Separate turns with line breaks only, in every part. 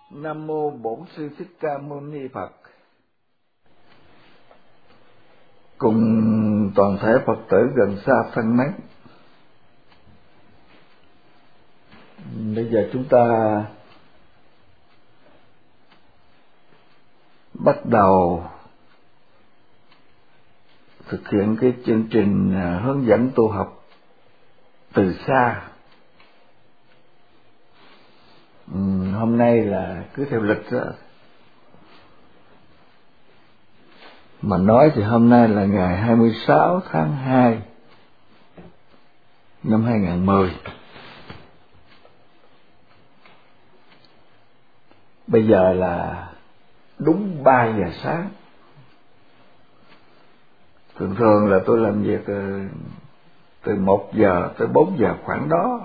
Nam mô Bổn Sư Thích Ca Mâu Ni Phật. Cùng toàn thể Phật tử gần xa thân mến, bây giờ chúng ta bắt đầu thực hiện cái chương trình hướng dẫn tu học từ xa. Hôm nay là cứ theo lịch đó, mà nói thì hôm nay là ngày 26 tháng 2 năm 2010. Bây giờ là đúng 3 giờ sáng. Thường là tôi làm việc từ 1 giờ tới 4 giờ khoảng đó.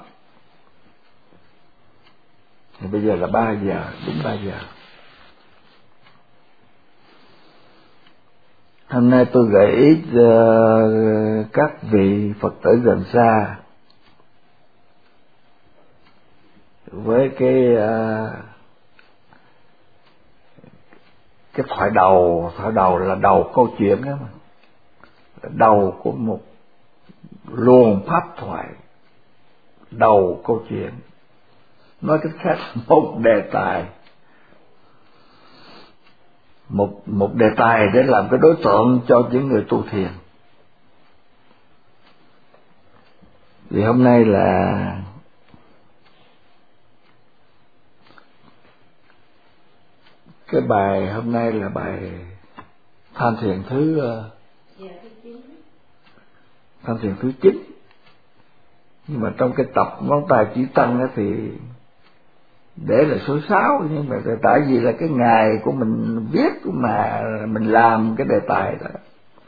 Thì bây giờ là 3 giờ, đúng 3 giờ. Hôm nay tôi gợi ý các vị Phật tử gần xa với cái thoại đầu là đầu câu chuyện đó mà. Đầu của một luồng pháp thoại, đầu câu chuyện. Nói cách khác, một đề tài, một đề tài để làm cái đối tượng cho những người tu thiền. Vì hôm nay là cái bài hôm nay là bài tham thiền thứ 9. Nhưng mà trong cái tập ngón tay chỉ tăng thì để là số 6, nhưng mà tại vì là cái ngày của mình viết mà mình làm cái đề tài đó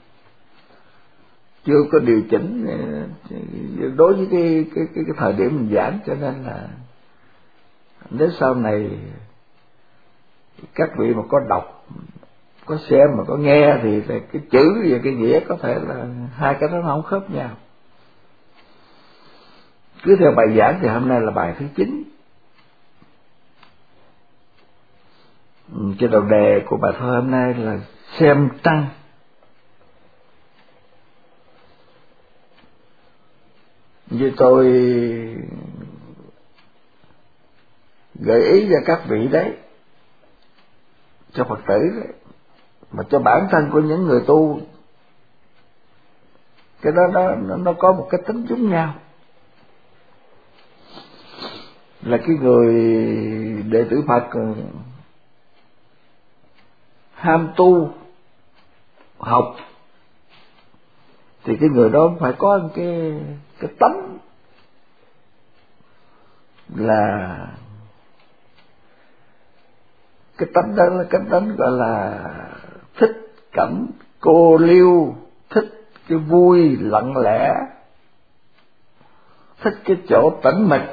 chưa có điều chỉnh đối với cái thời điểm mình giảng, cho nên là nếu sau này các vị mà có đọc, có xem mà có nghe thì cái chữ và cái nghĩa có thể là hai cái đó nó không khớp nhau. Cứ theo bài giảng thì hôm nay là bài thứ 9. Cái đầu đề của bài thơ hôm nay là xem trăng. Như tôi gợi ý cho các vị đấy, cho Phật tử đấy, mà cho bản thân của những người tu, cái đó nó có một cái tính giống nhau. Là cái người đệ tử Phật ham tu học thì cái người đó phải có cái tánh là cái tánh đó là cái tánh gọi là thích cảnh cô liêu, thích cái vui lặng lẽ, thích cái chỗ tĩnh mịch.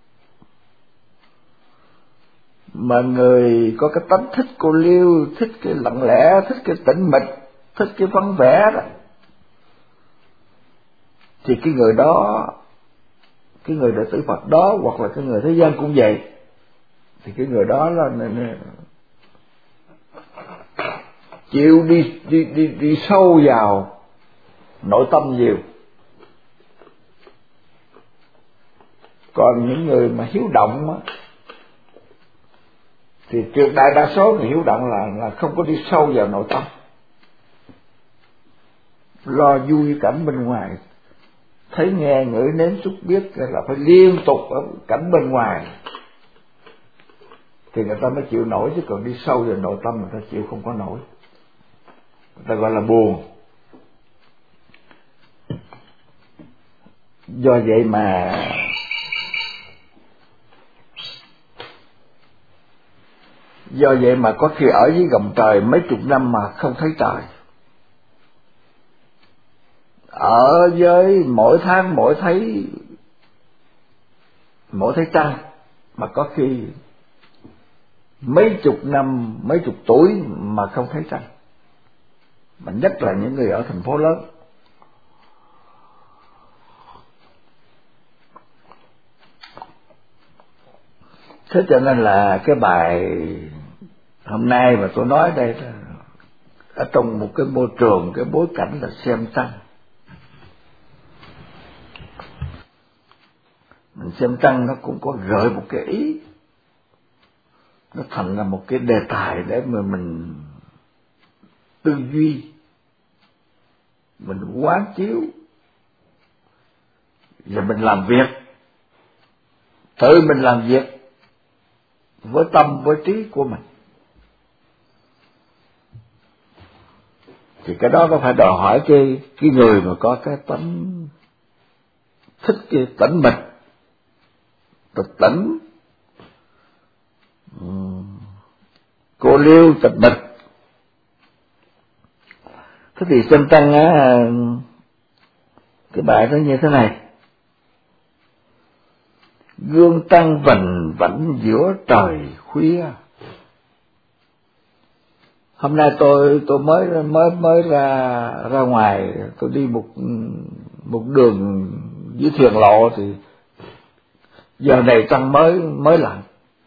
Mà người có cái tánh thích cô liêu, thích cái lặng lẽ, thích cái tĩnh mịch, thích cái vắng vẻ đó, thì cái người đó, cái người đệ tử Phật đó, hoặc là cái người thế gian cũng vậy, thì cái người đó là chịu đi sâu vào nội tâm nhiều. Còn những người mà hiếu động á, thì tuyệt đại đa số người hiếu động là không có đi sâu vào nội tâm, lo vui cảnh bên ngoài, thấy nghe ngửi nếm xúc biết là phải liên tục ở cảnh bên ngoài thì người ta mới chịu nổi, chứ còn đi sâu vào nội tâm người ta chịu không có nổi, người ta gọi là buồn. Do vậy mà có khi ở dưới gầm trời mấy chục năm mà không thấy trời, ở với mỗi tháng mỗi thấy trăng, mà có khi mấy chục năm, mấy chục tuổi mà không thấy trăng. Mà nhất là những người ở thành phố lớn. Thế cho nên là cái bài hôm nay mà tôi nói đây là ở trong một cái môi trường, cái bối cảnh là xem tăng. Mình xem tăng nó cũng có gợi một cái ý, nó thành là một cái đề tài để mà mình tư duy, mình quán chiếu và mình làm việc, tự mình làm việc với tâm với trí của mình. Thì cái đó nó phải đòi hỏi cái người mà có cái tánh thích cái tĩnh mịch, tĩnh, cô liêu tịch mịch. Thế thì xem tăng á, cái bài nó như thế này: gương tăng vành vảnh giữa trời khuya. Hôm nay tôi mới ra ngoài, tôi đi một đường dưới thuyền lộ thì giờ này trăng mới lặn.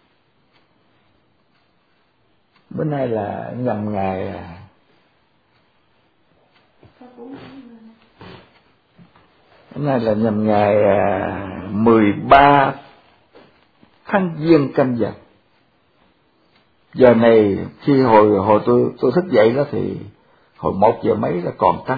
Bữa nay là nhằm ngày hôm nay là nhằm ngày 13 tháng Giêng Canh Dần. Giờ này khi hồi tôi thức dậy đó thì hồi 1 giờ mấy là còn trăng.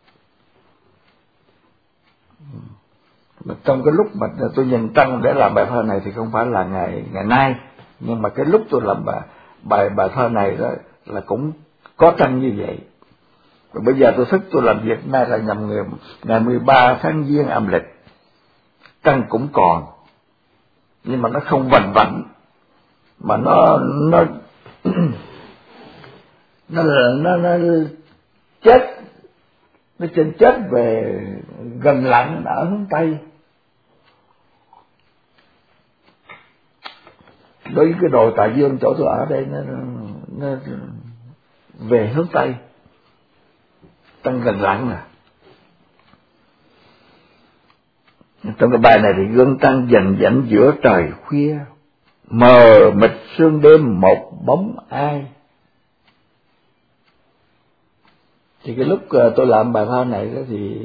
Mà trong cái lúc mà tôi nhìn trăng để làm bài thơ này thì không phải là ngày nay, nhưng mà cái lúc tôi làm bài thơ này đó là cũng có trăng như vậy. Rồi bây giờ tôi thức tôi làm việc, nay là nhằm ngày 13 tháng Giêng âm lịch, trăng cũng còn, nhưng mà nó không vành vảnh, mà nó chết, nó chết về gần lặn ở hướng Tây. Đối với cái đồi Tà Dương chỗ tôi ở đây nó về hướng Tây, tăng gần lặn nè. Trong cái bài này thì gương tăng dần dảnh giữa trời khuya, mờ mịt sương đêm một bóng ai. Thì cái lúc tôi làm bài thơ này đó thì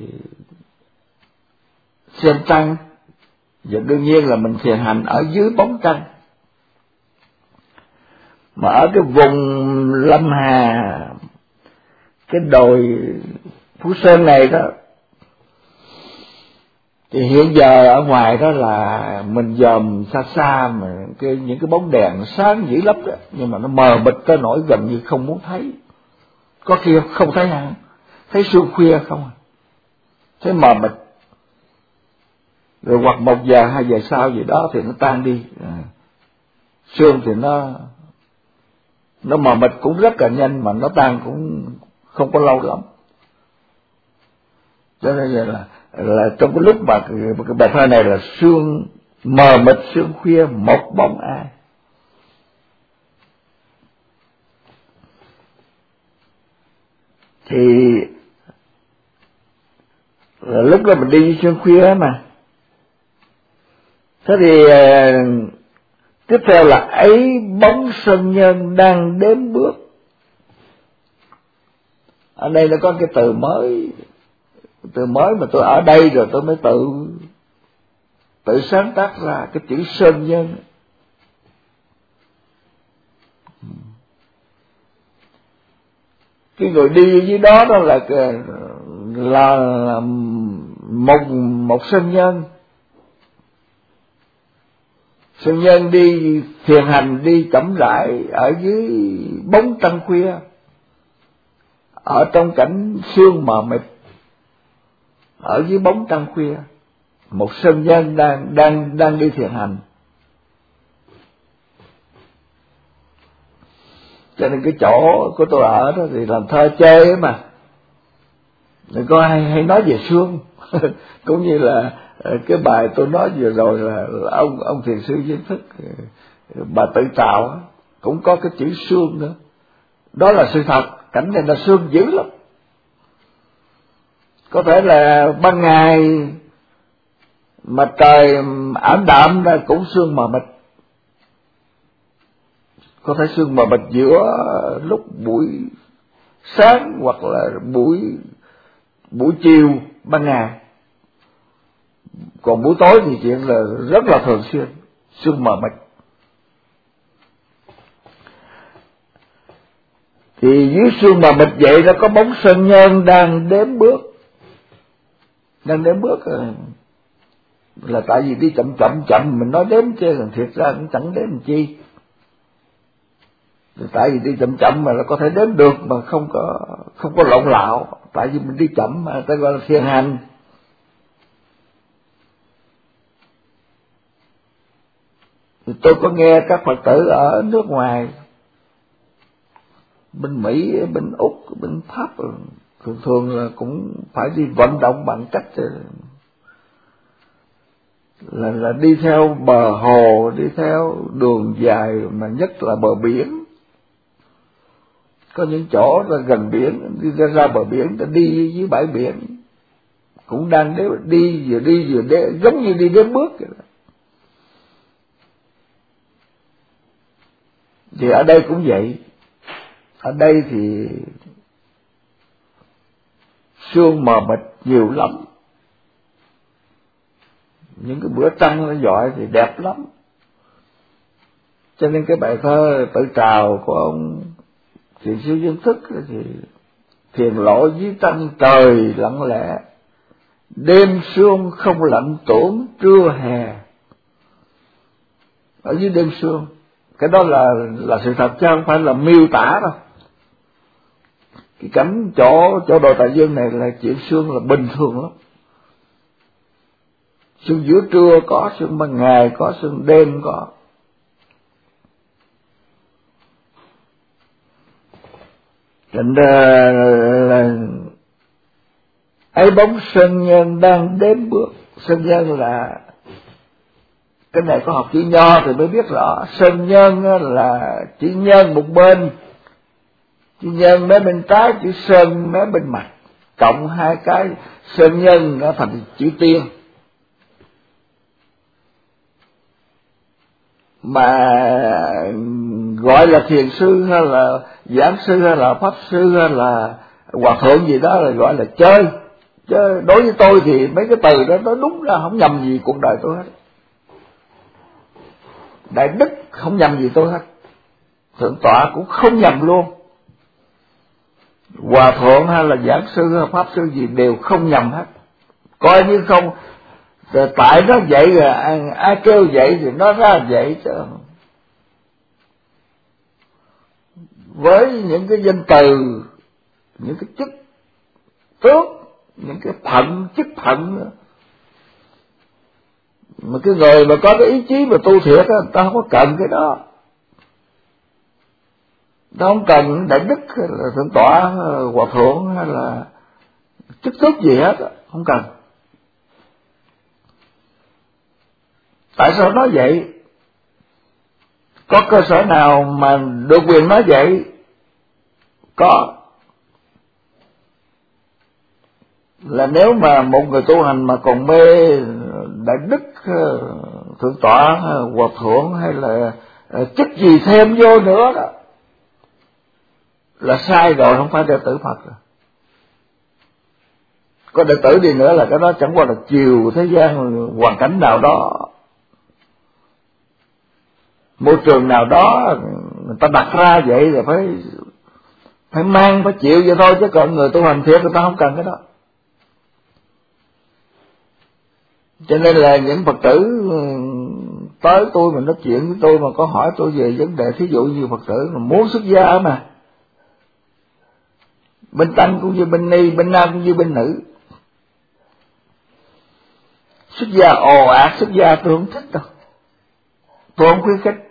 xem trăng, và đương nhiên là mình thiền hành ở dưới bóng trăng. Mà ở cái vùng Lâm Hà, cái đồi Phú Sơn này đó, thì hiện giờ ở ngoài đó là mình dòm xa xa mà những cái bóng đèn sáng dữ lắm đó, nhưng mà nó mờ mịt tới nỗi gần như không muốn thấy. Có khi không thấy hả? Thấy sương khuya không à? Thấy mờ mịt. Rồi hoặc 1 giờ 2 giờ sau gì đó thì nó tan đi. Sương thì nó mờ mịt cũng rất là nhanh, mà nó tan cũng không có lâu lắm. Cho nên là trong cái lúc mà cái bài thơ này là sương mờ mịt sương khuya một bóng ai. Thì là lúc đó mình đi sương khuya mà. Thế thì tiếp theo là ấy bóng sơn nhân đang đếm bước. Ở đây nó có cái từ mới mà tôi ở đây rồi tôi mới tự sáng tác ra cái chữ sơn nhân. Cái người đi dưới đó đó là một sơn nhân. Sơn nhân đi thiền hành, đi chậm rãi ở dưới bóng trăng khuya, ở trong cảnh sương mờ mịt, ở dưới bóng trăng khuya. Một sơn nhân đang đi thiền hành. Cho nên cái chỗ của tôi ở đó thì làm thơ chơi ấy mà, đừng có hay nói về sương. Cũng như là cái bài tôi nói vừa rồi là ông thiền sư Viên Thức, bà Tự Trào cũng có cái chữ sương nữa. Đó là sự thật, cảnh này là sương dữ lắm. Có thể là ban ngày mà trời ảm đạm ra cũng sương mờ mịt, có thể sương mờ mịt giữa lúc buổi sáng hoặc là buổi chiều ban ngày. Còn buổi tối thì chuyện là rất là thường xuyên sương mờ mịt. Thì dưới sương mờ mịt vậy nó có bóng sơn nhân đang đếm bước. Là tại vì đi chậm mình nói đếm chứ thiệt ra cũng chẳng đếm chi. Tại vì đi chậm mà nó có thể đếm được mà không có lộn lạo, tại vì mình đi chậm mà ta gọi là thiền hành. Thì tôi có nghe các Phật tử ở nước ngoài, bên Mỹ, bên Úc, bên Pháp thường là cũng phải đi vận động bằng cách là đi theo bờ hồ, đi theo đường dài mà nhất là bờ biển. Có những chỗ là gần biển, đi ra bờ biển, ta đi dưới bãi biển, cũng đang đi vừa giống như đi đếm bước vậy đó. Thì ở đây cũng vậy. Ở đây thì sương mờ mịt nhiều lắm. Những cái bữa trăng nó dọi thì đẹp lắm. Cho nên cái bài thơ Tự Trào của ông Thiền sư Dương Thức thì thiền lộ dưới trăng trời lặng lẽ, đêm sương không lạnh tổn trưa hè. Ở dưới đêm sương, cái đó là sự thật chứ không phải là miêu tả đâu. Cái cảnh chỗ Đồ Đại Dương này là chuyện sương là bình thường lắm. Sương giữa trưa có, sương ban ngày có, sương đêm có. Thành ra là ấy bóng sơn nhân đang đếm bước. Sơn nhân là cái này có học chữ Nho thì mới biết rõ. Sơn nhân là chữ nhân một bên, chữ nhân mấy bên trái, chữ sơn mấy bên mặt, cộng hai cái sơn nhân nó thành chữ tiên. Mà gọi là thiền sư hay là giảng sư hay là pháp sư hay là hòa thượng gì đó là gọi là chơi. Chứ đối với tôi thì mấy cái từ đó nó đúng ra không nhầm gì cuộc đời tôi hết. Đại đức không nhầm gì tôi hết, thượng tọa cũng không nhầm luôn, hòa thượng hay là giảng sư hay pháp sư gì đều không nhầm hết. Coi như không, tại nó vậy rồi ai kêu vậy thì nó ra vậy chứ. Với những cái danh từ, những cái chức tước, những cái phận, chức phận nữa. Mà cái người mà có cái ý chí mà tu thiệt á, người ta không có cần cái đó. Người ta không cần đại đức hay là thượng tọa, hòa thượng hay là chức tước gì hết á, không cần. Tại sao nói vậy? Có cơ sở nào mà được quyền nói vậy? Có. Là nếu mà một người tu hành mà còn mê đại đức, thượng tọa, hòa thượng hay là chức gì thêm vô nữa đó là sai rồi, không phải đệ tử Phật rồi. Có đệ tử đi nữa là cái đó chẳng qua là chiều thế gian, hoàn cảnh nào đó, môi trường nào đó người ta đặt ra vậy là phải mang, phải chịu vậy thôi. Chứ còn người tu hành thiệt người ta không cần cái đó. Cho nên là những Phật tử tới tôi mà nói chuyện với tôi mà có hỏi tôi về vấn đề, thí dụ như Phật tử mà muốn xuất gia mà, bên tăng cũng như bên ni, bên nam cũng như bên nữ, xuất gia ồ ạt xuất gia tôi không thích đâu, tôi không khuyến khích.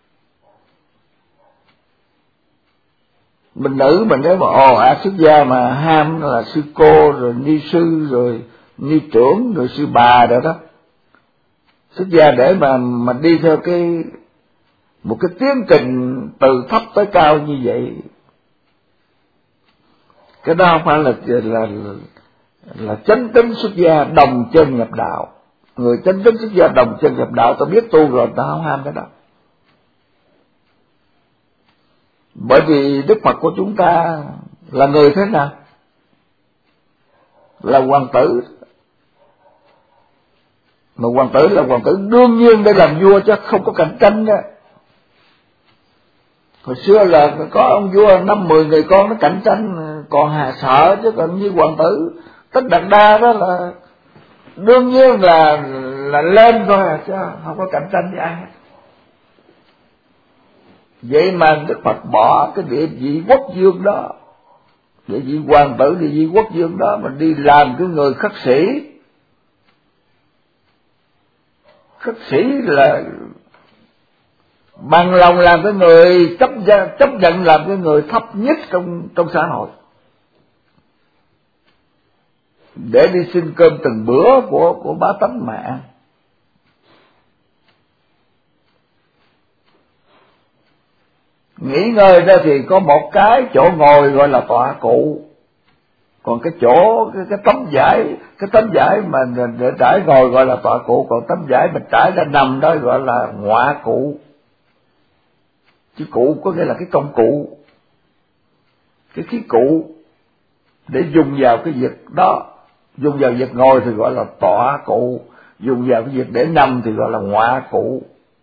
Mình nữ mình nếu mà ồ ạt xuất gia mà ham là sư cô rồi ni sư rồi ni trưởng rồi sư bà rồi đó, xuất gia để mà đi theo một cái tiến trình từ thấp tới cao như vậy, cái đó không phải là chánh tín xuất gia đồng chân nhập đạo. Người chánh tín xuất gia đồng chân nhập đạo, ta biết tu rồi ta không ham cái đó. Bởi vì Đức Phật của chúng ta là người thế nào? Là hoàng tử. Mà hoàng tử là hoàng tử đương nhiên để làm vua chứ không có cạnh tranh đó. Hồi xưa là có ông vua 5-10 người con nó cạnh tranh còn hà sợ, chứ còn như hoàng tử Tất Đạt Đa đó là đương nhiên là lên thôi chứ không có cạnh tranh với ai. Vậy mà Đức Phật bỏ cái địa vị quốc vương đó, địa vị hoàng tử, địa vị quốc vương đó mà đi làm cái người khất sĩ. Khất sĩ là bằng lòng làm cái người chấp nhận làm cái người thấp nhất trong xã hội, để đi xin cơm từng bữa của bá tánh mà ăn. Nghỉ ngơi ra thì có một cái chỗ ngồi gọi là tọa cụ, còn cái chỗ cái tấm vải mà để trải ngồi gọi là tọa cụ, còn tấm vải mình trải ra nằm đó gọi là ngọa cụ. Chứ cụ có nghĩa là cái công cụ, cái khí cụ để dùng vào cái việc đó. Dùng vào việc ngồi thì gọi là tọa cụ, dùng vào cái việc để nằm thì gọi là ngọa cụ.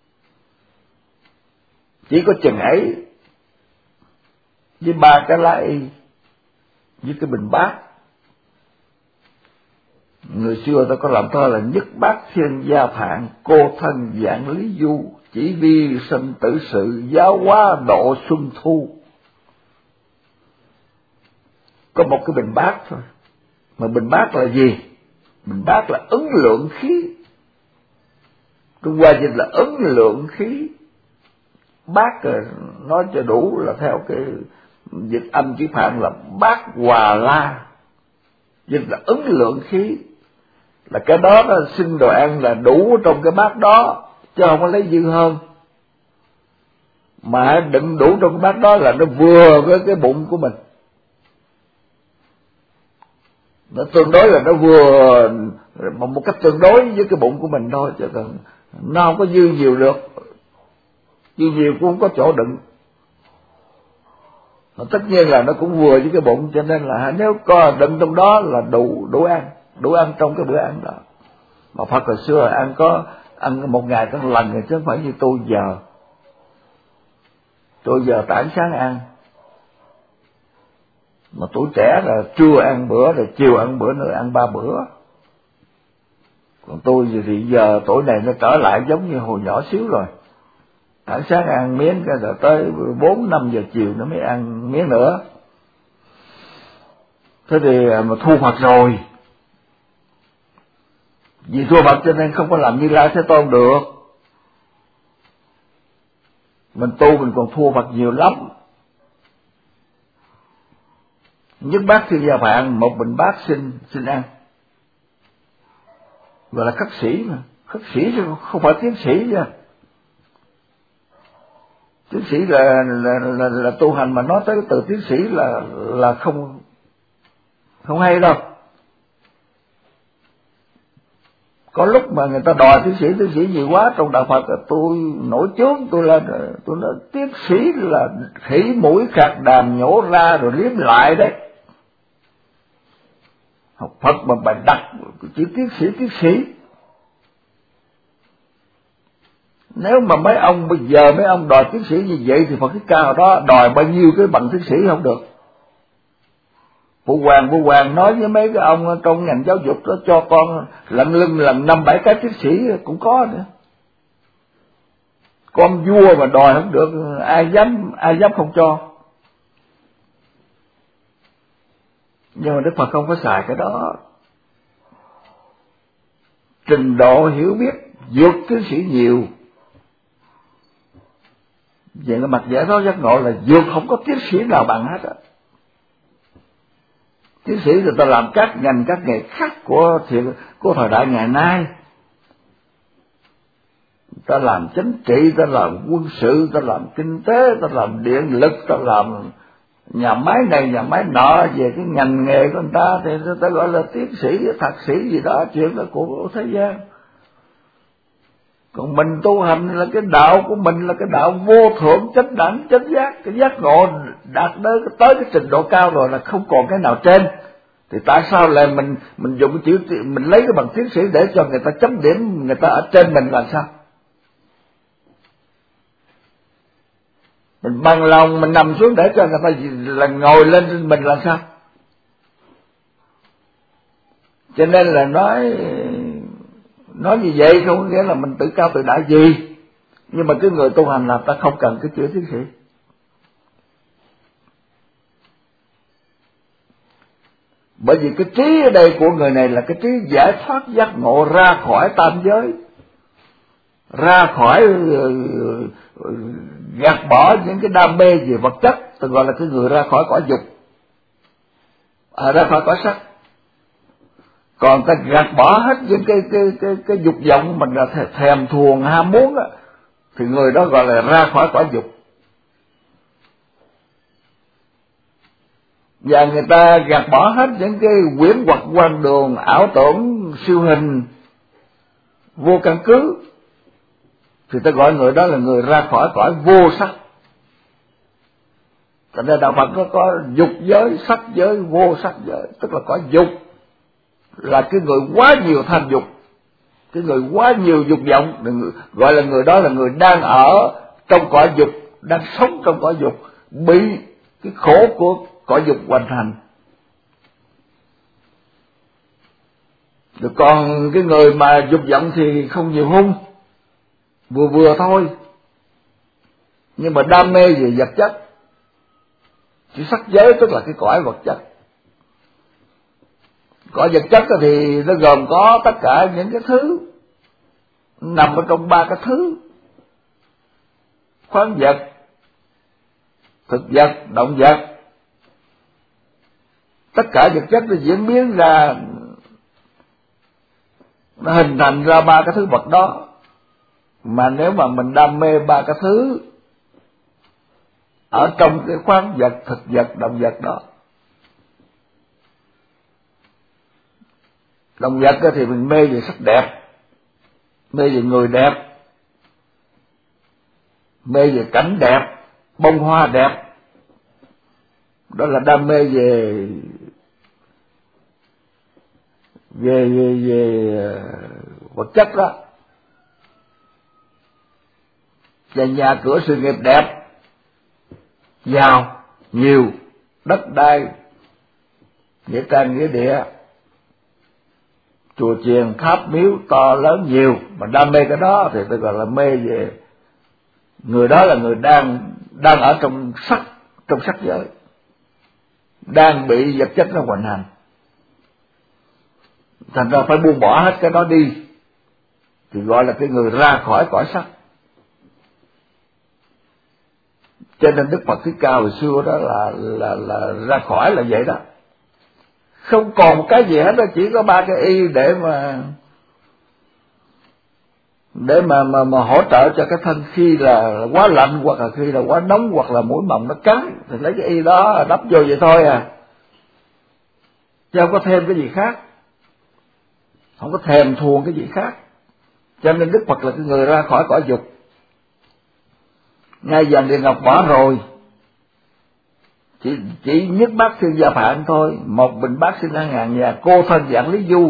Chỉ có chừng ấy, với 3 cái lá y, với cái bình bát. Người xưa ta có làm thơ là nhất bát thiên gia phạn, cô thân dạng lý du, chỉ vi sinh tử sự, giáo hóa độ xuân thu. Có một cái bình bát thôi. Mà bình bát là gì? Bình bát là ứng lượng khí. Trung Hoa dịch là ứng lượng khí. Bát nói cho đủ là theo cái dịch âm chữ Phạn là bát hòa la. Dịch là ứng lượng khí. Là cái đó nó xin đồ ăn là đủ trong cái bát đó, chứ không có lấy dư hơn. Mà đựng đủ trong cái bát đó là nó vừa với cái bụng của mình. Nó tương đối là nó vừa một cách tương đối với cái bụng của mình thôi, chứ còn nó không có dư nhiều được. Dư nhiều cũng không có chỗ đựng. Mà tất nhiên là nó cũng vừa với cái bụng, cho nên là nếu có đựng trong đó là đủ ăn trong cái bữa ăn đó. Mà Phật hồi xưa ăn một ngày có lần rồi, chứ không phải như tôi giờ. Tôi giờ tảng sáng ăn, mà tuổi trẻ là trưa ăn bữa, rồi chiều ăn bữa nữa, ăn 3 bữa. Còn tôi thì giờ tuổi này nó trở lại giống như hồi nhỏ xíu rồi. Tảng sáng ăn miếng, rồi tới 4-5 giờ chiều nó mới ăn miếng nữa. Thế thì mà thu Phật rồi. Vì thua Phật cho nên không có làm Như Lai Thế Tôn được. Mình tu mình còn thua Phật nhiều lắm. Nhất bát thiên gia phạn, một bình bát xin ăn. Gọi là khất sĩ mà. Khất sĩ chứ không phải tiến sĩ nha. Tiến sĩ là tu hành, mà nói tới cái từ tiến sĩ là không hay đâu. Có lúc mà người ta đòi tiến sĩ nhiều quá trong đạo Phật, tôi nổi chướng, tôi nói tiến sĩ là khỉ mũi khạc đàm nhổ ra rồi liếm lại đấy. Học Phật mà bài đặt chỉ tiến sĩ. Nếu mà mấy ông bây giờ mấy ông đòi tiến sĩ như vậy thì Phật Thích Ca hồi đó đòi bao nhiêu cái bằng tiến sĩ không được. Phụ hoàng nói với mấy cái ông trong ngành giáo dục đó, cho con lận lưng lần 5-7 cái tiến sĩ cũng có nữa. Con vua mà đòi không được, ai dám không cho. Nhưng mà Đức Phật không có xài cái đó. Trình độ hiểu biết vượt tiến sĩ nhiều. Về cái mặt giải thoát giác ngộ là vượt không có tiến sĩ nào bằng hết á. Tiến sĩ người ta làm các ngành các nghề khác của thời đại ngày nay. Ta làm chính trị, ta làm quân sự, ta làm kinh tế, ta làm điện lực, ta làm nhà máy này nhà máy nọ, về cái ngành nghề của người ta thì ta gọi là tiến sĩ, thạc sĩ gì đó, chuyện đó của thế gian. Còn mình tu hành là cái đạo của mình là cái đạo vô thượng chánh đẳng chánh giác, cái giác ngộ đạt tới cái trình độ cao rồi là không còn cái nào trên. Thì tại sao lại mình dùng cái chữ, mình lấy cái bằng tiến sĩ để cho người ta chấm điểm người ta ở trên mình là sao? Mình bằng lòng mình nằm xuống để cho người ta là ngồi lên mình là sao? Cho nên là nói như vậy không có nghĩa là mình tự cao tự đại gì. Nhưng mà cái người tu hành là ta không cần cái chữ tiến sĩ. Bởi vì cái trí ở đây của người này là cái trí giải thoát giác ngộ ra khỏi tam giới, ra khỏi gạt bỏ những cái đam mê về vật chất, tôi gọi là cái người ra khỏi cõi dục, ra khỏi cõi sắc. Còn ta gạt bỏ hết những cái dục vọng mình là thèm thuồng ham muốn á, thì người đó gọi là ra khỏi cõi dục. Và người ta gạt bỏ hết những cái quyển hoặc quan đường, ảo tưởng, siêu hình vô căn cứ, thì ta gọi người đó là người ra khỏi cõi vô sắc. Thành ra đạo Phật nó có dục giới, sắc giới, vô sắc giới, tức là cõi dục là cái người quá nhiều tham dục, cái người quá nhiều dục vọng, gọi là người đó là người đang ở trong cõi dục, đang sống trong cõi dục, bị cái khổ của cõi dục hoành hành. Rồi còn cái người mà dục vọng thì không nhiều hung, vừa vừa thôi, nhưng mà đam mê về vật chất. Chỉ sắc giới tức là cái cõi vật chất. Cõi vật chất thì nó gồm có tất cả những cái thứ nằm ở trong ba cái thứ: khoáng vật, thực vật, động vật. Tất cả vật chất nó diễn biến ra, nó hình thành ra ba cái thứ vật đó. Mà nếu mà mình đam mê ba cái thứ ở trong cái khoáng vật, thực vật, động vật đó, động vật thì mình mê về sắc đẹp, mê về người đẹp, mê về cảnh đẹp, bông hoa đẹp, đó là đam mê về vật chất đó. Và nhà cửa sự nghiệp đẹp, giàu, nhiều, đất đai, nghĩa trang nghĩa địa, chùa chiền, tháp miếu to lớn nhiều, mà đam mê cái đó thì tôi gọi là mê về người đó là người đang ở trong sắc giới, đang bị vật chất nó hoành hành. Thành ra phải buông bỏ hết cái đó đi, thì gọi là cái người ra khỏi cõi sắc. Cho nên Đức Phật Thích Ca hồi xưa đó là ra khỏi là vậy đó, không còn một cái gì hết đó, chỉ có ba cái y để mà hỗ trợ cho cái thân khi là quá lạnh, hoặc là khi là quá nóng, hoặc là mũi mồng nó cắn, thì lấy cái y đó đắp vô vậy thôi à, chứ không có thêm cái gì khác, không có thèm thuồng cái gì khác. Cho nên Đức Phật là cái người ra khỏi cõi dục. Ngay dần Địa Ngọc bỏ rồi, chỉ nhất bát thiên gia phạn thôi, một bình bát xin ăn ngàn nhà, cô thân dạng Lý Du,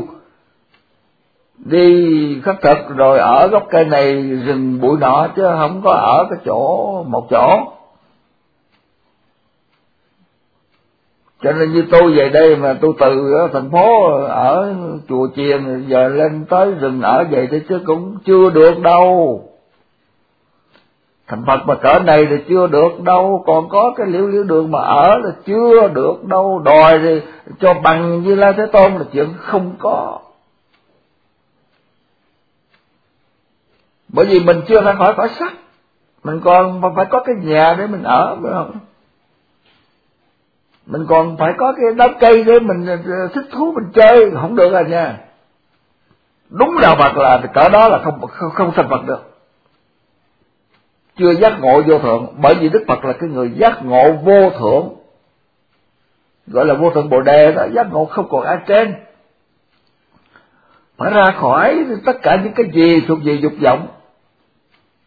đi khất thực rồi ở gốc cây này rừng bụi nọ, chứ không có ở cái chỗ một chỗ. Cho nên như tôi về đây mà tôi từ thành phố ở chùa chiền giờ lên tới rừng ở vậy thì chứ cũng chưa được đâu. Thành Phật mà cỡ này thì chưa được đâu, còn có cái liễu đường mà ở là chưa được đâu, đòi thì cho bằng Như Lai Thế Tôn là chuyện không có. Bởi vì mình chưa ra khỏi cõi sắc, mình còn phải có cái nhà để mình ở, phải không? Mình còn phải có cái đám cây để mình thích thú mình chơi, không được rồi nha. Đúng đạo Phật là cỡ đó là không thành Phật được, chưa giác ngộ vô thượng. Bởi vì Đức Phật là cái người giác ngộ vô thượng, gọi là vô thượng Bồ Đề đó, giác ngộ không còn ai trên. Phải ra khỏi tất cả những cái gì thuộc về dục vọng,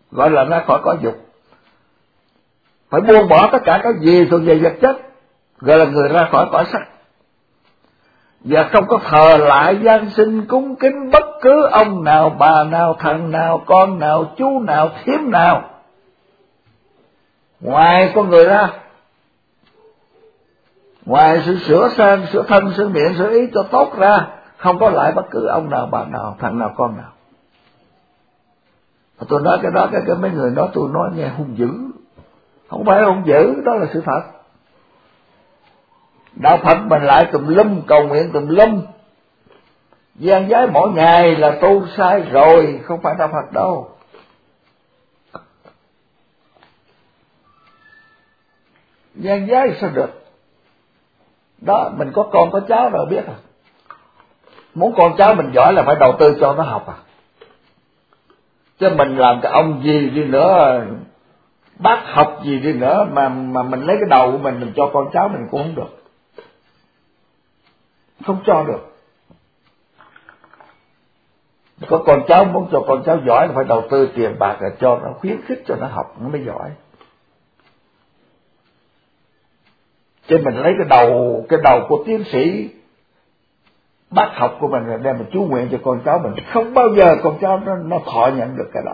gọi là ra khỏi cõi dục. Phải buông bỏ tất cả cái gì thuộc về vật chất, gọi là người ra khỏi cõi sắc. Và không có thờ lại gian sinh cúng kính bất cứ ông nào, bà nào, thần nào, con nào, chú nào, thím nào ngoài con người ra. Ngoài sự sửa sang, sửa thân, sửa miệng, sửa ý cho tốt ra, không có lại bất cứ ông nào, bà nào, thần nào, con nào. Tôi nói cái đó, cái mấy người nói tôi nói nghe hung dữ. Không phải hung dữ, đó là sự thật. Đạo Phật mình lại tùm lum, cầu nguyện tùm lum, gian giái mỗi ngày là tu sai rồi, không phải đạo Phật đâu. Gian giái sao được? Đó, mình có con có cháu rồi biết à. Muốn con cháu mình giỏi là phải đầu tư cho nó học à. Chứ mình làm cái ông gì đi nữa, bác học gì đi nữa mà mình lấy cái đầu của mình cho con cháu mình cũng không được. Không cho được. Có con cháu muốn cho con cháu giỏi là phải đầu tư tiền bạc để cho nó khuyến khích cho nó học nó mới giỏi. Chứ mình lấy cái đầu của tiến sĩ bác học của mình rồi đem mình chú nguyện cho con cháu mình, không bao giờ con cháu nó thọ nhận được cái đó.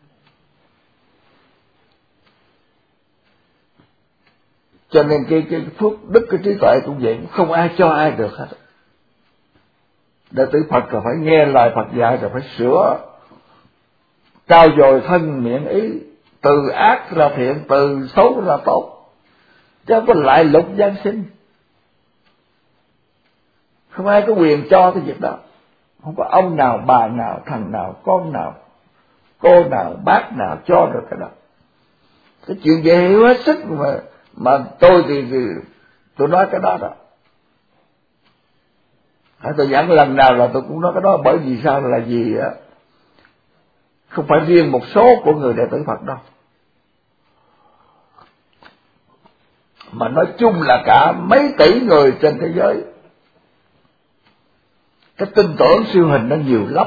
Cho nên cái phước đức, cái trí tuệ cũng vậy, không ai cho ai được hết. Đệ tử Phật là phải nghe lời Phật dạy, rồi phải sửa, trau dồi thân miệng ý, từ ác ra thiện, từ xấu ra tốt, chứ không có lại lục gian sinh. Không ai có quyền cho cái việc đó. Không có ông nào, bà nào, thằng nào, con nào, cô nào, bác nào cho được cái đó. Cái chuyện dễ hiểu hết sức mà tôi thì tôi nói cái đó đó. Tôi giảng lần nào là tôi cũng nói cái đó, bởi vì sao là gì á? Không phải riêng một số của người đệ tử Phật đâu, mà nói chung là cả mấy tỷ người trên thế giới. Cái tin tưởng siêu hình nó nhiều lắm.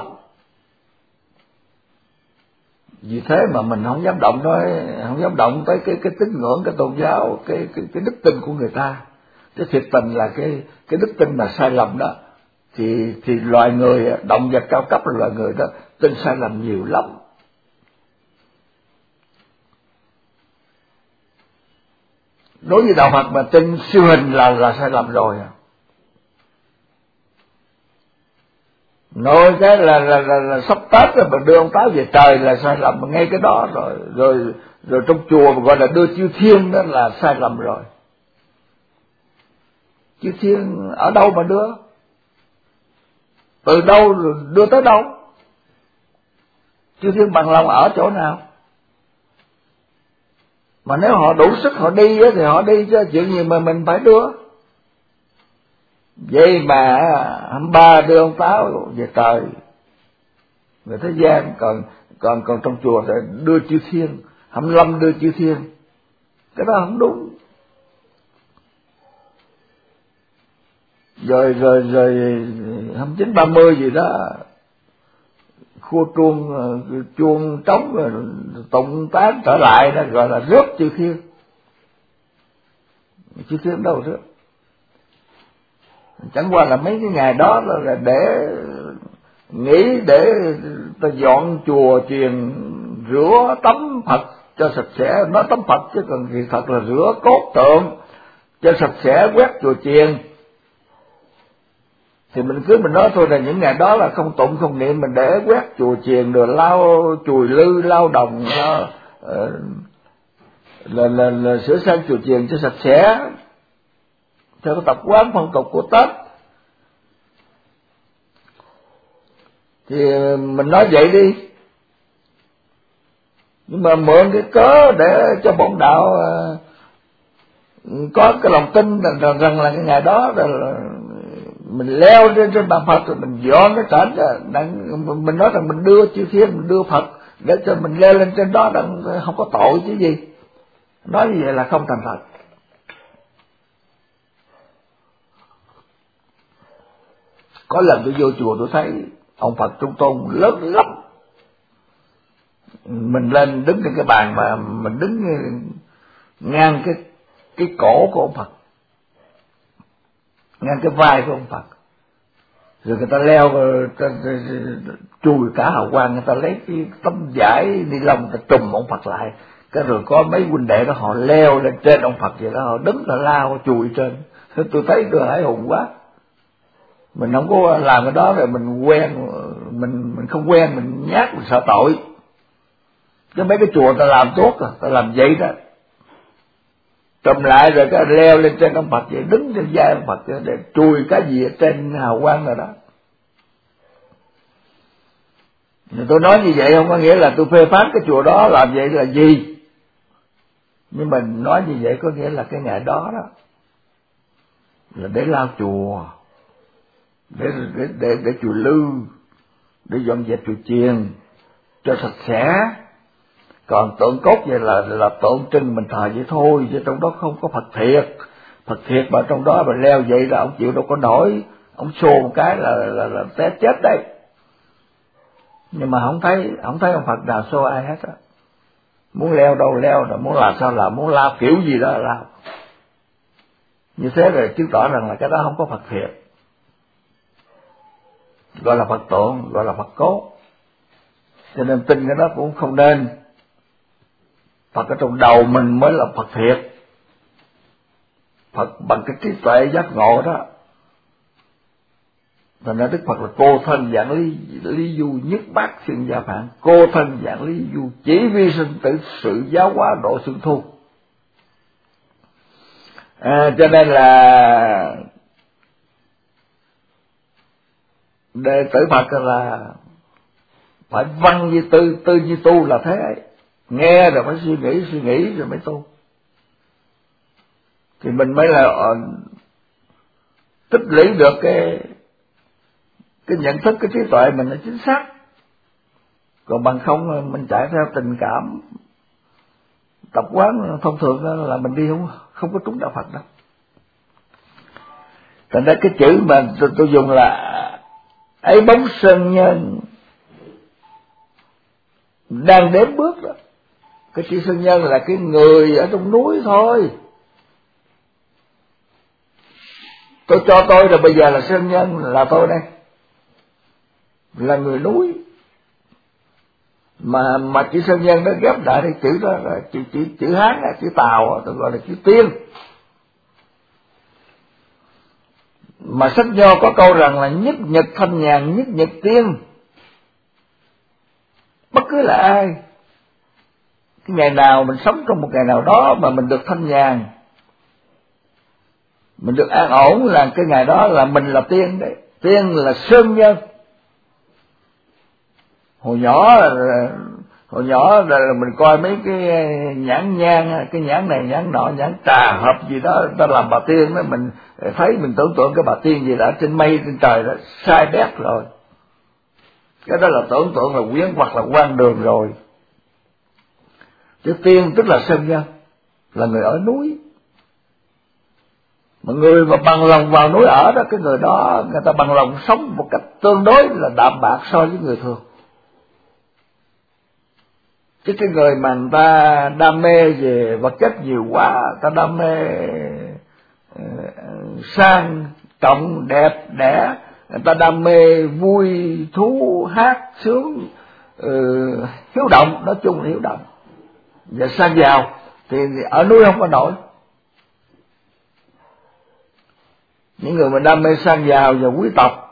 Vì thế mà mình không dám động nói, không dám động tới cái tín ngưỡng, cái tôn giáo, cái đức tin của người ta. Cái thiệt tình là cái đức tin mà sai lầm đó, thì loài người, động vật cao cấp là loài người đó tin sai lầm nhiều lắm. Đối với đạo Phật mà tin siêu hình là sai lầm rồi à. Nói cái là sắp Tết rồi mà đưa ông Táo về trời là sai lầm, mà ngay cái đó rồi trong chùa mà gọi là đưa chiêu thiên đó là sai lầm rồi. Chiêu thiên ở đâu mà đưa? Từ đâu đưa tới đâu? Chiêu thiên bằng lòng ở chỗ nào? Mà nếu họ đủ sức họ đi thì họ đi, chứ chuyện gì mà mình phải đưa. Vậy mà 23 đưa ông Táo về trời, về thế gian, còn trong chùa thì đưa chư thiên, 25 đưa chư thiên. Cái đó không đúng. Rồi 29 30 gì đó, khua chuông trống rồi tụng tán trở lại, đó gọi là rước chư thiên. Chư thiên đâu rước? Chẳng qua là mấy cái ngày đó là để nghĩ, để ta dọn chùa chiền, rửa tắm Phật cho sạch sẽ. Nói tắm Phật chứ còn thì thật là rửa cốt tượng cho sạch sẽ, quét chùa chiền. Thì mình nói thôi là những ngày đó là không tụng không niệm, mình để quét chùa chiền rồi lau chùi lư, lau đồng, là sửa sang chùa chiền cho sạch sẽ theo cái tập quán phong tục của Tết. Thì mình nói vậy đi, nhưng mà mượn cái cớ để cho bọn đạo có cái lòng tin rằng là cái ngày đó là mình leo lên trên bàn Phật rồi mình dọn cái cảnh, mình nói rằng mình đưa chư thiên, mình đưa Phật để cho mình leo lên trên đó, không có tội chứ gì. Nói như vậy là không thành thật. Có lần tôi vô chùa tôi thấy ông Phật Trung Tôn lớn lắm, mình lên đứng trên cái bàn mà mình đứng ngang cái cổ của ông Phật, ngang cái vai của ông Phật, rồi người ta leo chui cả hào quang, người ta lấy cái tấm vải ni lông người ta trùm ông Phật lại, cái rồi có mấy huynh đệ đó họ leo lên trên ông Phật vậy đó, họ đứng là lao chui trên. Tôi thấy tôi hãi hùng quá. Mình không có làm cái đó rồi mình quen, mình không quen, mình nhát, mình sợ tội. Chứ mấy cái chùa ta làm tốt rồi, ta làm vậy đó, trùm lại rồi cái leo lên trên ông Phật vậy, đứng trên vai ông Phật để chui cái gì ở trên hào quang rồi đó. Tôi nói như vậy không có nghĩa là tôi phê phán cái chùa đó làm vậy là gì, nhưng mà nói như vậy có nghĩa là cái ngày đó đó là để lau chùa, để chùa lưu, để dọn dẹp chùa chiền cho sạch sẽ. Còn tượng cốt vậy là tượng trưng mình thờ vậy thôi, chứ trong đó không có Phật thiệt. Phật thiệt mà trong đó mà leo vậy là ông chịu đâu có nổi, ông xô một cái là té chết đấy. Nhưng mà không thấy ông Phật nào xô ai hết á. Muốn leo đâu leo, rồi muốn làm sao là muốn lao kiểu gì đó là lao. Như thế rồi chứng tỏ rằng là cái đó không có Phật thiệt, gọi là Phật tượng, gọi là Phật cốt. Cho nên tin cái đó cũng không nên. Phật ở trong đầu mình mới là Phật thiệt. Phật bằng cái trí tuệ giác ngộ đó. Thành ra Đức Phật là cô thân dạng lý du nhất bát xưng gia phạn, cô thân dạng lý du chỉ vi sinh tử sự giáo hóa độ xưng thu. Cho nên là đệ tử Phật là phải văn như tư như tu là thế ấy. Nghe rồi phải suy nghĩ rồi mới tu. Thì mình mới là tích lũy được cái nhận thức, cái trí tuệ mình là chính xác. Còn bằng không mình chạy theo tình cảm, tập quán thông thường đó là mình đi không có trúng đạo Phật đâu. Thành ra cái chữ mà tôi dùng là ấy bóng sơn nhân đang đếm bước đó. Cái chữ sơn nhân là cái người ở trong núi thôi. Tôi cho tôi là bây giờ là sơn nhân, là tôi đây, là người núi. Mà chữ sơn nhân nó ghép lại cái chữ đó là chữ Hán, chữ Tàu, tôi gọi là chữ tiên. Mà sách Nho có câu rằng là nhất nhật thanh nhàn, nhất nhật tiên. Bất cứ là ai, cái ngày nào mình sống trong một ngày nào đó mà mình được thanh nhàn, mình được an ổn, là cái ngày đó là mình là tiên đấy. Tiên là sơn nhân. Hồi nhỏ là mình coi mấy cái nhãn nhang, cái nhãn này nhãn nọ, nhãn trà hợp gì đó, ta làm bà tiên đó, mình thấy mình tưởng tượng cái bà tiên gì đó trên mây trên trời đó, sai bét rồi. Cái đó là tưởng tượng là quyến hoặc là quan đường rồi. Chứ tiên tức là sơn nhân, là người ở núi. Mà người mà bằng lòng vào núi ở đó, cái người đó người ta bằng lòng sống một cách tương đối là đạm bạc so với người thường. Chứ cái người mà người ta đam mê về vật chất nhiều quá, ta đam mê sang trọng đẹp đẽ, người ta đam mê vui thú hát sướng, hiếu động, nói chung là hiếu động và sang giàu, thì ở núi không có nổi. Những người mà đam mê sang giàu và quý tộc,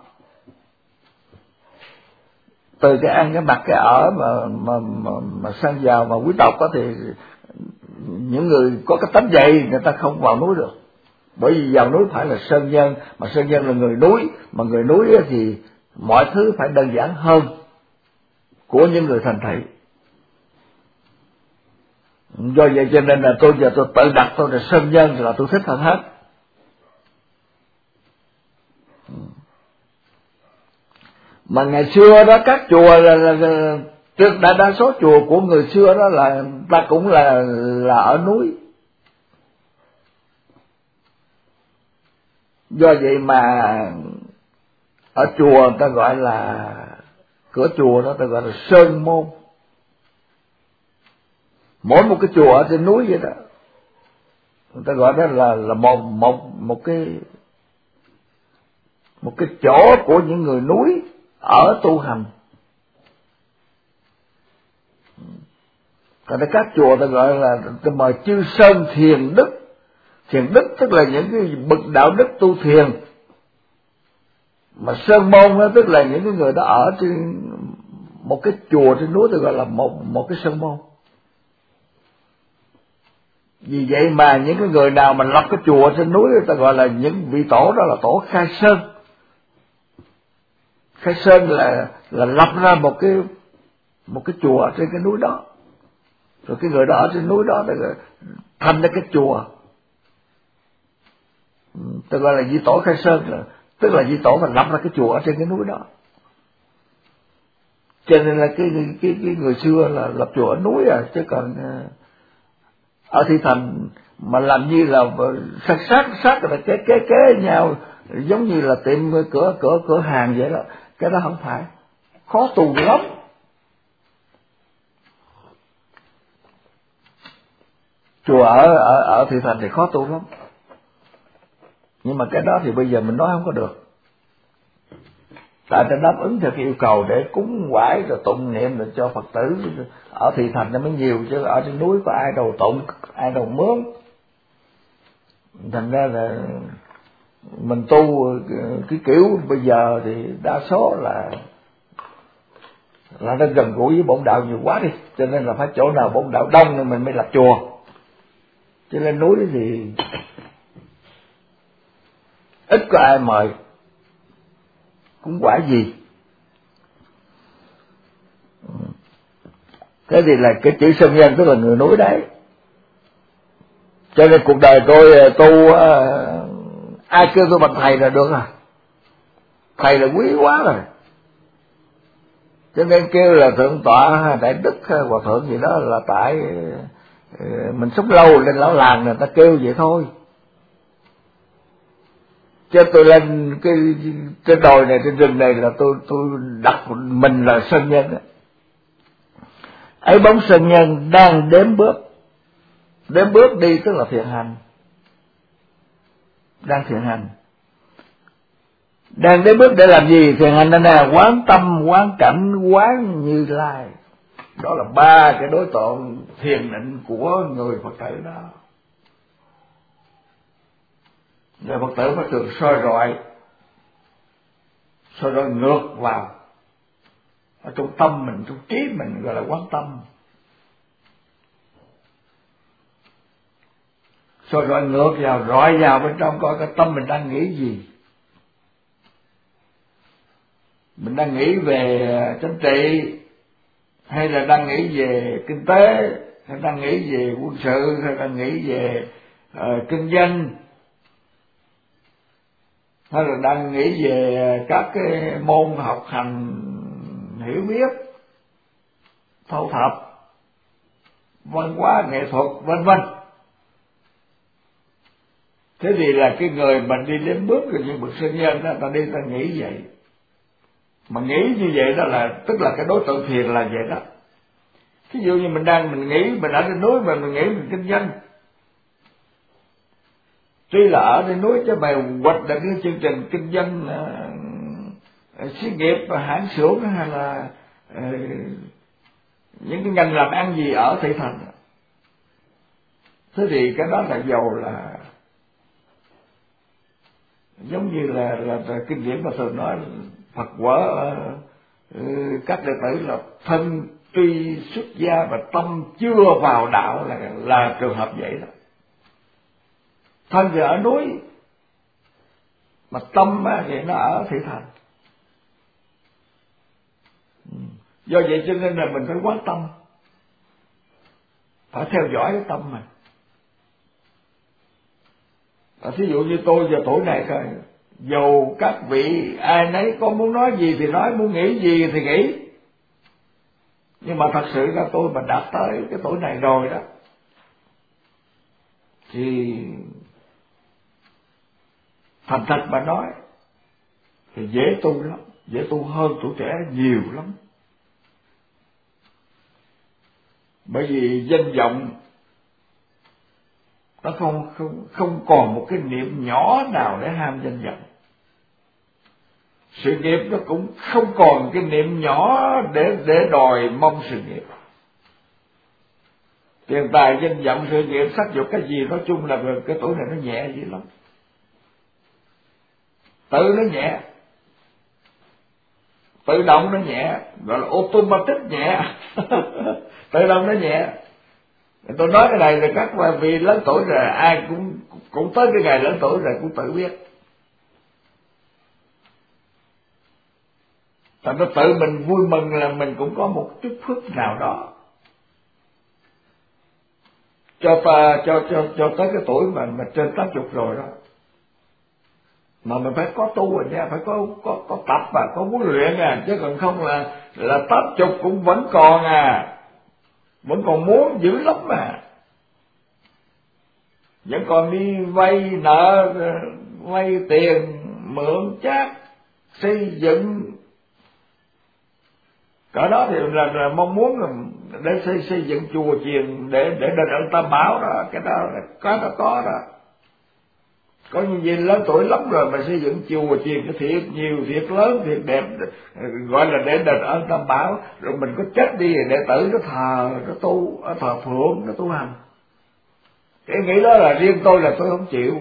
từ cái ăn cái mặc cái ở mà sang giàu mà quý tộc đó, thì những người có cái tánh vậy người ta không vào núi được. Bởi vì vào núi phải là sơn nhân, mà sơn nhân là người núi, mà người núi thì mọi thứ phải đơn giản hơn của những người thành thị. Do vậy cho nên là tôi tự đặt tôi là sơn nhân là tôi thích hơn hết. Mà ngày xưa đó các chùa là đa số chùa của người xưa đó là ta cũng là ở núi. Do vậy mà ở chùa ta gọi là cửa chùa đó ta gọi là sơn môn. Mỗi một cái chùa ở trên núi vậy đó, người ta gọi đó là một cái chỗ của những người núi ở tu hành. Còn các chùa ta gọi là ta mời chư sơn thiền đức. Thiền đức tức là những cái bậc đạo đức tu thiền, mà sơn môn đó tức là những cái người đó ở trên một cái chùa trên núi, ta gọi là một cái sơn môn. Vì vậy mà những cái người nào mà lập cái chùa trên núi, ta gọi là những vị tổ đó là tổ khai sơn. Khai sơn là lập ra một cái chùa trên cái núi đó, rồi cái người đó ở trên núi đó thành ra cái chùa, ta gọi là vị tổ khai sơn, tức là vị tổ mà lập ra cái chùa ở trên cái núi đó. Cho nên là cái người xưa là lập chùa ở núi chứ còn ở thị thành mà làm như là sát là kế nhau, giống như là tiệm cửa hàng vậy đó, cái đó không phải, khó tu lắm. Chùa ở thị thành thì khó tu lắm, nhưng mà cái đó thì bây giờ mình nói không có được, tại ta đáp ứng theo cái yêu cầu để cúng quải rồi tụng niệm rồi cho Phật tử. Ở thị thành nó mới nhiều, chứ ở trên núi có ai đầu tụng, ai đầu mướn. Thành ra là mình tu cái kiểu bây giờ thì đa số là nó gần gũi với bổn đạo nhiều quá đi, cho nên là phải chỗ nào bổn đạo đông thì mình mới lập chùa. Chứ lên núi thì ít có ai mời cúng quải gì. Thế thì là cái chữ sơn nhân tức là người núi đấy. Cho nên cuộc đời tôi tu ai kêu tôi bằng thầy là được à, thầy là quý quá rồi. Cho nên kêu là thượng tọa đại đức hòa thượng gì đó là tại mình sống lâu nên lão làng người ta kêu vậy thôi. Cho tôi lên cái đồi này, trên rừng này là tôi đặt mình là sơn nhân đó. Ấy bóng sơn nhân đang đếm bước đi tức là thiện hành, đang thiện hành. Đang đếm bước để làm gì? Thiện hành đây là quán tâm, quán cảnh, quán Như Lai. Đó là ba cái đối tượng thiền định của người Phật tử đó. Người Phật tử phải thường soi rọi ngược vào ở trong tâm mình, trong trí mình, gọi là quán tâm. Soi rọi ngược vào, rọi vào bên trong coi cái tâm mình đang nghĩ gì. Mình đang nghĩ về chính trị, hay là đang nghĩ về kinh tế, hay đang nghĩ về quân sự, hay đang nghĩ về kinh doanh, hay là đang nghĩ về các cái môn học hành hiểu biết, thâu thập, văn hóa nghệ thuật, vân vân. Thế thì là cái người mà đi đến bước rồi những bậc sơn nhân đó, ta đi ta nghĩ vậy. Mà nghĩ như vậy đó là tức là cái đối tượng thiền là vậy đó. Ví dụ như mình nghĩ mình ở trên núi mà mình nghĩ mình kinh doanh, tuy là ở trên núi chứ mà hoạch định cái chương trình kinh doanh xí nghiệp và hãng xưởng hay là những cái ngành làm ăn gì ở thị thành. Thế thì cái đó là giàu là giống như là kinh điển mà thường nói Phật quả các đệ tử là thân tuy xuất gia và tâm chưa vào đạo, là trường hợp vậy đó. Thân thì ở núi mà tâm thì nó ở thị thành. Do vậy cho nên là mình phải quán tâm, phải theo dõi cái tâm mình. Thí dụ như tôi giờ tuổi này thôi, dầu các vị ai nấy có muốn nói gì thì nói, muốn nghĩ gì thì nghĩ, nhưng mà thật sự là tôi mà đạt tới cái tuổi này rồi đó thì thành thật mà nói thì dễ tu lắm, dễ tu hơn tuổi trẻ nhiều lắm. Bởi vì danh vọng nó không còn một cái niệm nhỏ nào để ham danh vọng. Sự nghiệp nó cũng không còn cái niệm nhỏ để đòi mong sự nghiệp. Tiền tài danh vọng sự nghiệp sắc dục cái gì nói chung là cái tuổi này nó nhẹ dữ lắm. Tự nó nhẹ, tự động nó nhẹ, gọi là automatic nhẹ. Tự động nó nhẹ. Tôi nói cái này là các vị lớn tuổi rồi, ai cũng tới cái ngày lớn tuổi rồi cũng tự biết. Thành nó tự mình vui mừng là mình cũng có một chút phước nào đó. Cho tới cái tuổi mà trên 80 rồi đó. Mà mình phải có tu rồi nha, phải có tập và có huấn luyện chứ còn không là 80 cũng vẫn còn vẫn còn muốn dữ lắm mà. Vẫn còn đi vay nợ, vay tiền, mượn chác, xây dựng. Cỡ đó thì là mong muốn để xây dựng chùa chiền để đền ơn Tam Bảo đó, cái đó có đó. Có những gì lớn tuổi lắm rồi mà xây dựng chùa chiền cái thiệt nhiều, thiệt lớn, thiệt đẹp, gọi là để đền ơn Tam Bảo, rồi mình có chết đi thì đệ tử nó thờ, nó tu, nó thờ phượng, nó tu hành. Cái nghĩ đó là riêng tôi là tôi không chịu.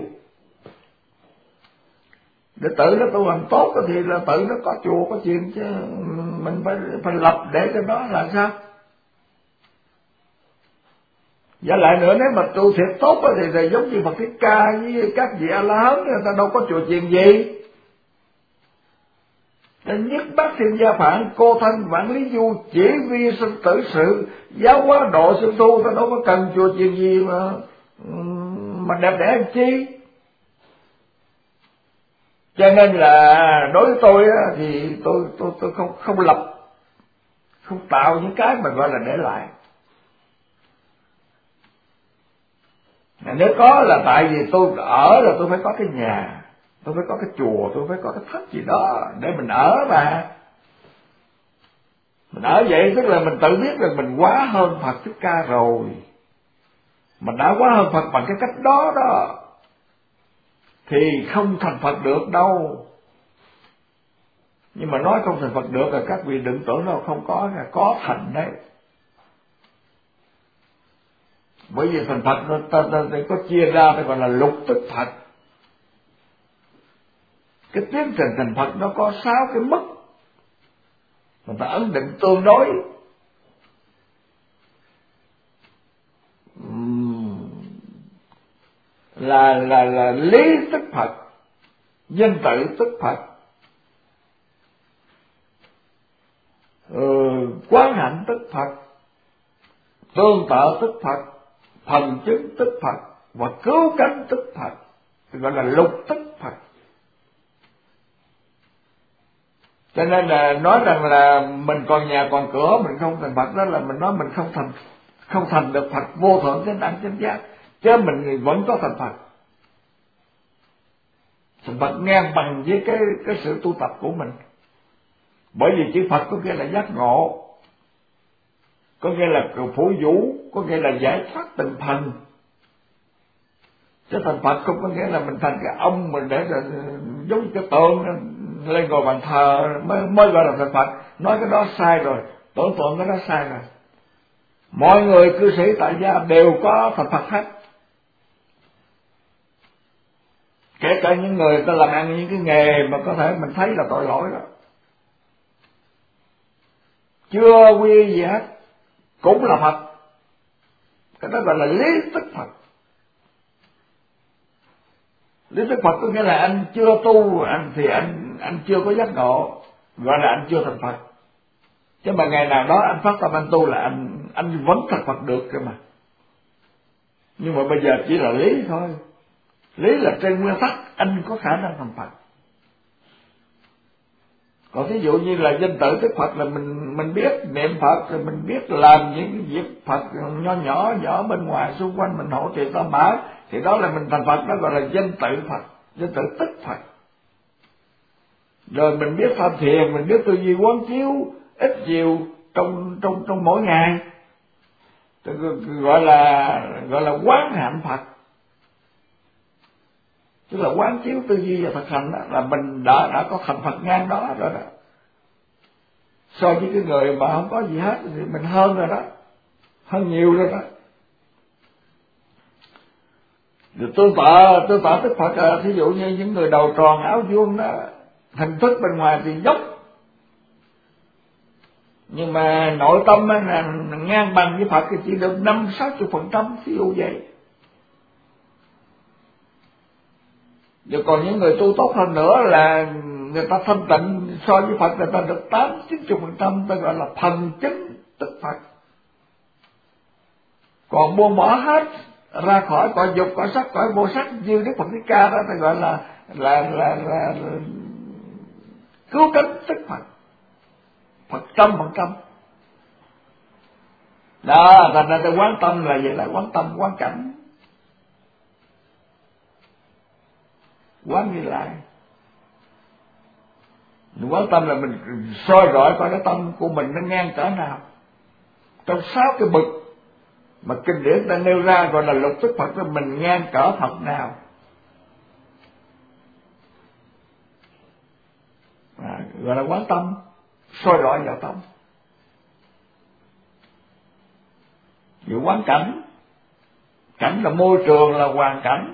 Đệ tử nó tu hành tốt thì là tự nó có chùa có chiền chứ mình phải lập để cho nó là sao? Và lại nữa nếu mà tu thiệt tốt thì giống như Phật Thích Ca với các vị A-la-hán người ta đâu có chùa chiền gì. Nhất bát thiên gia phạn, cô thân vạn lý du, chỉ vi sinh tử sự, giáo hóa độ sư tu, ta đâu có cần chùa chiền gì mà đẹp đẽ làm chi. Cho nên là đối với tôi thì tôi không lập, không tạo những cái mà gọi là để lại. Nếu có là tại vì tôi ở là tôi phải có cái nhà, tôi phải có cái chùa, tôi phải có cái thất gì đó để mình ở mà. Mình ở vậy tức là mình tự biết là mình quá hơn Phật Thích Ca rồi. Mình đã quá hơn Phật bằng cái cách đó đó thì không thành Phật được đâu. Nhưng mà nói không thành Phật được là các vị đừng tưởng đâu không có thành đấy. Bởi vì thành Phật ta có chia ra ta gọi là lục tức Phật. Cái tiến trình thành Phật nó có 6 cái mức mà ta ấn định tương đối. Là lý tức Phật, danh tự tức Phật, quán hạnh tức Phật, tương tự tức Phật, thần chứng tức Phật và cứu cánh tức Phật, gọi là lục tức Phật. Cho nên là nói rằng là mình còn nhà còn cửa mình không thành Phật, đó là mình nói mình không thành được Phật vô thượng chánh đẳng chánh giác, chứ mình vẫn có thành Phật. Thành Phật ngang bằng với cái sự tu tập của mình. Bởi vì chữ Phật có nghĩa là giác ngộ, có nghĩa là phổ vũ, có nghĩa là giải thoát từng phần. Chứ thành Phật không có nghĩa là mình thành cái ông mình để giống như cái tượng lên ngồi bàn thờ mới gọi là thành Phật. Nói cái đó sai rồi, tưởng tượng cái đó sai rồi. Mọi người cư sĩ tại gia đều có thành Phật hết. Kể cả những người ta làm ăn những cái nghề mà có thể mình thấy là tội lỗi đó, chưa quy gì hết, cũng là Phật. Cái đó gọi là lý tức Phật. Lý tức Phật có nghĩa là anh chưa tu, thì anh chưa có giác ngộ, gọi là anh chưa thành Phật. Chứ mà ngày nào đó anh phát tâm anh tu là anh vẫn thành Phật được cơ mà. Nhưng mà bây giờ chỉ là lý thôi. Lý là trên nguyên tắc anh có khả năng thành Phật. Còn ví dụ như là danh tự tức Phật là mình biết niệm Phật, rồi mình biết làm những cái việc Phật nhỏ bên ngoài xung quanh mình hỗ trợ Tam Bảo, thì đó là mình thành Phật, đó gọi là danh tự Phật, danh tự tức Phật. Rồi mình biết tham thiền, mình biết tư duy quán chiếu ít nhiều trong mỗi ngày, gọi là quán hạnh Phật, tức là quán chiếu tư duy và thực hành đó, là mình đã có thành Phật ngang đó rồi đó. So với cái người mà không có gì hết thì mình hơn rồi đó, hơn nhiều rồi đó. Rồi tôi tỏ Đức Phật, thí dụ như những người đầu tròn áo vuông đó, hình thức bên ngoài thì dốc, nhưng mà nội tâm là ngang bằng với Phật thì chỉ được 50-60%, thí dụ vậy. Rồi còn những người tu tốt hơn nữa là người ta thanh tịnh, so với Phật người ta được 80-90%, ta gọi là thần chính tức Phật. Còn buông bỏ hết ra khỏi cõi dục, cõi sắc, cõi vô sắc như Đức Phật Thích Ca đó, ta gọi là cứu cánh tức Phật, Phật 100%. Đó, thành ra ta quán tâm là vậy, là quán tâm, quán cảnh, quán Như Lai. Quán tâm là mình soi rọi coi cái tâm của mình nó ngang cỡ nào. Trong 6 cái bậc mà kinh điển ta nêu ra gọi là lục tức Phật, là mình ngang cỡ Phật nào. Gọi là quán tâm, soi rọi vào tâm. Rồi quán cảnh, cảnh là môi trường, là hoàn cảnh.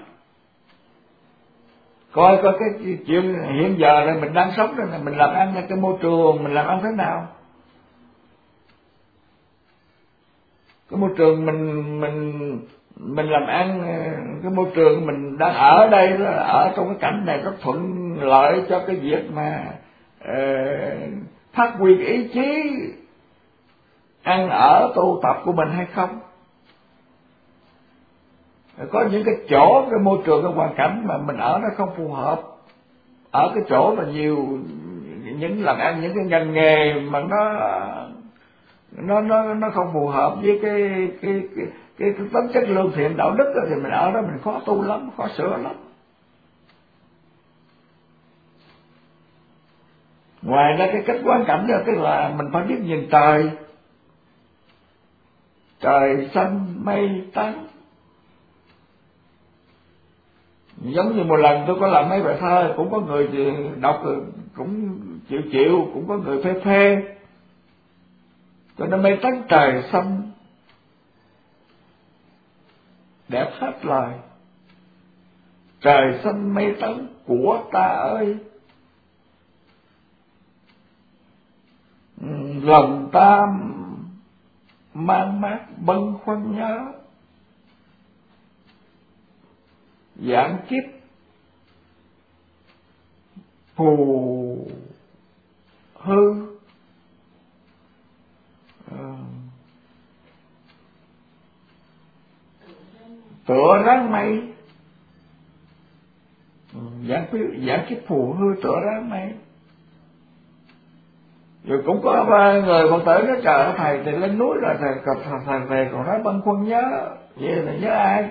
Coi cái chuyện hiện giờ này mình đang sống đây, mình làm ăn cái môi trường mình làm ăn thế nào. Cái môi trường mình làm ăn, cái môi trường mình đang ở đây là ở trong cái cảnh này rất thuận lợi cho cái việc mà phát huy cái ý chí ăn ở tu tập của mình hay không. Có những cái chỗ, cái môi trường, cái hoàn cảnh mà mình ở nó không phù hợp, ở cái chỗ mà nhiều những làm ăn, những cái ngành nghề mà nó không phù hợp với cái tính chất lương thiện đạo đức đó, thì mình ở đó mình khó tu lắm, khó sửa lắm. Ngoài ra cái cách quán cảnh đó, tức là mình phải biết nhìn trời, trời xanh mây tán. Giống như một lần tôi có làm mấy bài thơ, cũng có người đọc cũng chịu, cũng có người phê phê. Cho nên mây tán trời xanh đẹp hết lời. Trời xanh mây tán của ta ơi, lòng ta mang mát bâng khuâng nhớ. Giảng kiếp phù hư, tựa ráng mây. Giảng kiếp phù hư tựa ráng mây. Rồi cũng có người Phật tử nói trời ơi thầy thì lên núi rồi thầy còn nói bâng khuâng nhớ, vậy là nhớ ai?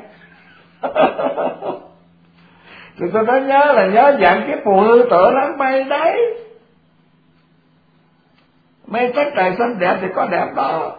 Thì tôi nói nhớ là nhớ dạng cái phù hư tựa lắm mây đấy. Mây tách trời xanh đẹp thì có đẹp đó,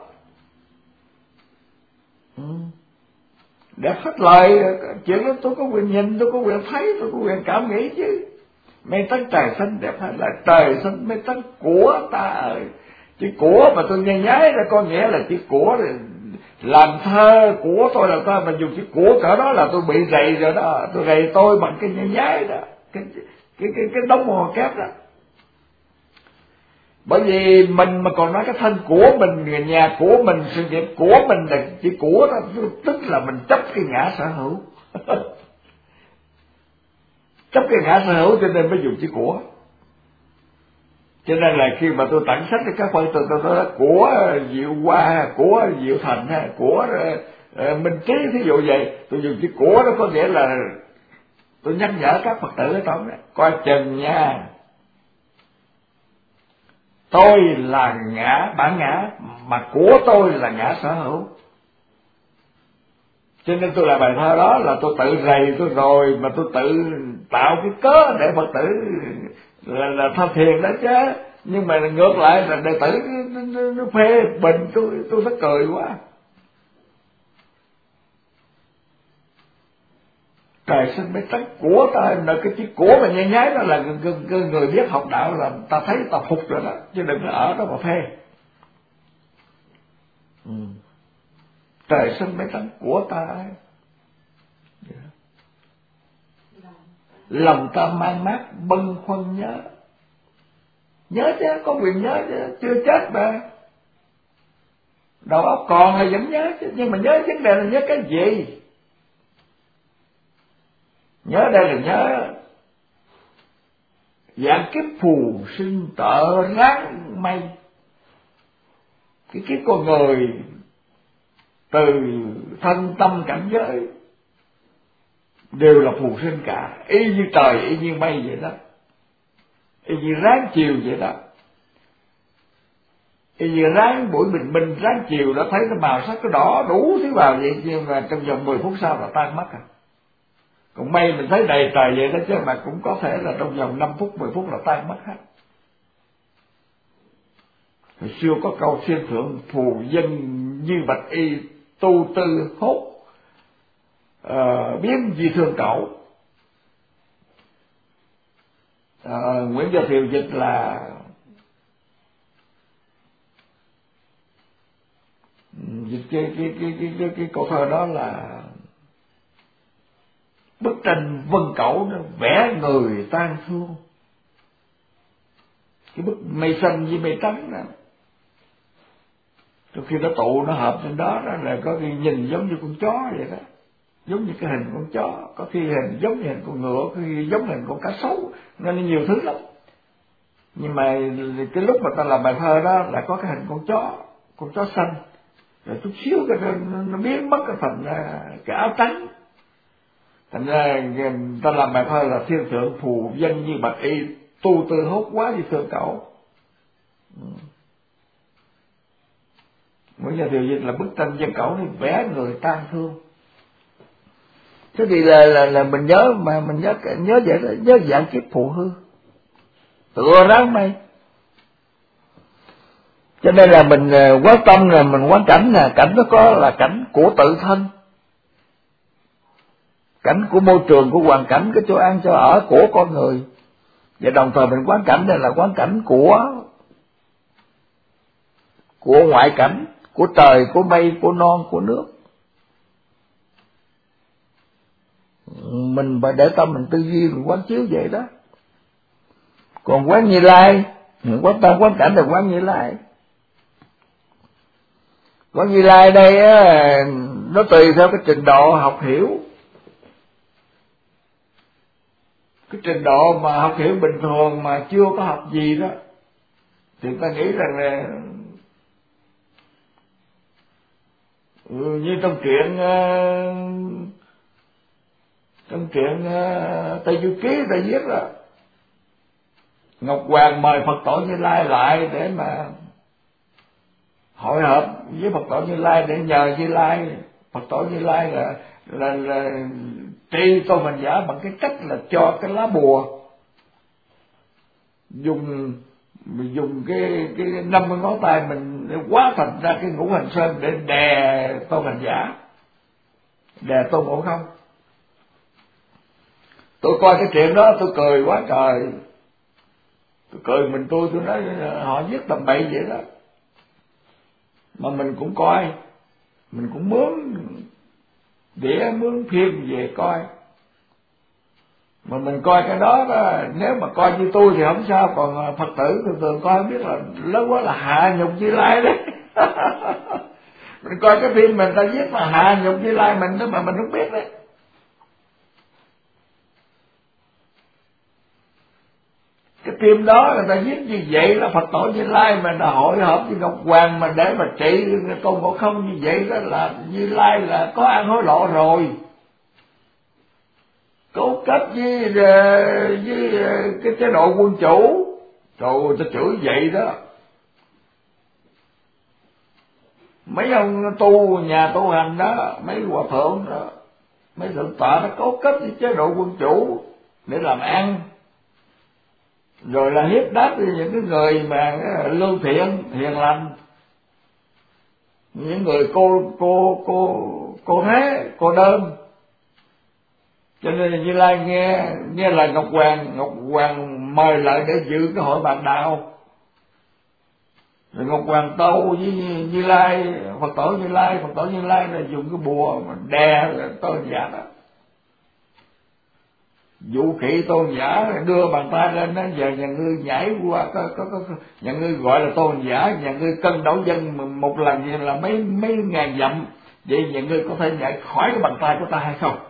đẹp hết lời. Chuyện đó tôi có quyền nhìn, tôi có quyền thấy, tôi có quyền cảm nghĩ chứ. Mây tách trời xanh đẹp hết là trời xanh mây tách của ta ơi. Chữ của mà tôi nghe nhái ra có nghĩa là chữ của làm thơ của tôi là tôi, mà dùng chữ của cỡ đó là tôi bị rầy rồi đó. Tôi rầy tôi bằng cái nghe nhái đó, cái đống mồ kép đó. Bởi vì mình mà còn nói cái thân của mình, nhà của mình, sự nghiệp của mình là chữ của đó, tức là mình chấp cái ngã sở hữu. Chấp cái ngã sở hữu cho nên mới dùng chữ của. Cho nên là khi mà tôi tặng sách thì các phân tôi nói của Diệu Hoa, của Diệu Thành, của Minh Trí, thí dụ vậy. Tôi dùng chữ của đó có nghĩa là tôi nhắc nhở các Phật tử ở trong đó, coi chừng nha, tôi là ngã, bản ngã, mà của tôi là ngã sở hữu. Cho nên tôi làm bài thơ đó là tôi tự rầy tôi rồi, mà tôi tự tạo cái cớ để Phật tử là tha thiền đó chứ. Nhưng mà ngược lại là đệ tử nó phê bình tôi rất cười quá. Trời sinh mây trắng của ta, cái chữ của mà nhai nhái đó là người biết học đạo là ta thấy ta phục rồi đó, chứ đừng có ở đó mà phê. Trời sinh mây trắng của ta ấy. Lòng ta mang mát bâng khuâng nhớ. Nhớ chứ, có quyền nhớ chứ, chưa chết mà. Đầu óc còn là vẫn nhớ chứ, nhưng mà nhớ vấn đề là nhớ cái gì? Nhớ đây là nhớ dạng kiếp phù sinh tợ ráng mây. Cái kiếp con người từ thân tâm cảnh giới đều là phù sinh cả, y như trời y như mây vậy đó, y như ráng chiều vậy đó, y như ráng buổi bình minh ráng chiều đã thấy cái màu sắc cái đỏ đủ thứ vào vậy, nhưng mà trong vòng 10 phút sau là tan mất à. Còn mây mình thấy đầy trời vậy đó, chứ mà cũng có thể là trong vòng 5 phút 10 phút là tan mất hết. Hồi xưa có câu thiên thượng phù dân như bạch y tu tư hốt biến di thương cậu. Nguyễn Gia Thiều dịch là dịch cái câu thơ đó là bức tranh vân cẩu nó vẽ người tan thương. Cái bức mây xanh với mây trắng đó, từ khi nó tụ nó hợp trên đó là có cái nhìn giống như con chó vậy đó, giống như cái hình con chó, có khi hình giống như hình con ngựa, có khi giống hình con cá sấu, nên nhiều thứ lắm. Nhưng mà cái lúc mà ta làm bài thơ đó là có cái hình con chó xanh, rồi chút xíu cái nó biến mất cái phần cái áo trắng. Thành ra ta làm bài thơ là thiên thượng phù dân như bạch y tu tư hốt quá như thương cậu. Nguyễn Gia Thiều dịch là bức tranh dân cẩu thì vẽ người tan thương. Thế thì là mình nhớ, mà mình nhớ vậy đó, nhớ dạng kiếp phù hư tựa ráng mây. Cho nên là mình quán tâm là mình quán cảnh, là cảnh nó có là cảnh của tự thân, cảnh của môi trường, của hoàn cảnh, cái chỗ ăn chỗ ở của con người. Và đồng thời mình quán cảnh này là quán cảnh của ngoại cảnh, của trời, của mây, của non, của nước. Mình phải để tâm mình tư duy, mình quán chiếu vậy đó. Còn quán Như Lai, quán tâm quán cảnh là quán Như Lai. Quán Như Lai đây á, nó tùy theo cái trình độ học hiểu. Cái trình độ mà học hiểu bình thường mà chưa có học gì đó thì ta nghĩ rằng là như trong truyện Tây Du Ký ta viết là Ngọc Hoàng mời Phật tổ Như Lai lại để mà hội họp với Phật tổ Như Lai để nhờ Như Lai, Phật tổ Như Lai là trị Tôn Hành Giả bằng cái cách là cho cái lá bùa, dùng cái 50 ngón tay mình để hóa thành ra cái ngũ hành sơn để đè Tôn Hành Giả, đè Tôn Ngộ Không. Tôi coi cái chuyện đó tôi cười quá trời, tôi cười mình tôi nói họ viết tầm bậy vậy đó. Mà mình cũng coi, mình cũng mướn đĩa mướn phim về coi. Mà mình coi cái đó, nếu mà coi như tôi thì không sao, còn Phật tử thường coi biết là lớn quá là hạ nhục Như Lai đấy. Mình coi cái phim mình ta viết là hạ nhục Như Lai mình đó mà mình không biết đấy. Cái phim đó người ta viết như vậy là Phật tổ Như Lai mà đã hội họp với Ngọc Hoàng mà để mà trị Tôn Ngộ Không như vậy đó, là Như Lai là có ăn hối lộ rồi, cấu kết với cái chế độ quân chủ. Trời ơi, ta chửi vậy đó. Mấy ông tu nhà tu hành đó, mấy hòa thượng đó, mấy thượng tọa nó cấu kết với chế độ quân chủ để làm ăn, rồi là hiếp đáp những cái người mà lương thiện hiền lành, những người cô thế cô đơn, Cho nên Như Lai nghe là Ngọc Hoàng mời lại để dự cái hội bàn đạo. Rồi Ngọc Hoàng tâu với Như Lai, Phật tổ Như Lai là dùng cái bùa mà đè Tôn giả đó. Vũ khí Tôn giả đưa bàn tay lên đó, giờ nhà ngươi nhảy qua nhà ngươi gọi là Tôn giả, nhà ngươi cân đấu dân một lần như là mấy ngàn dặm, vậy nhà ngươi có thể nhảy khỏi cái bàn tay của ta hay không?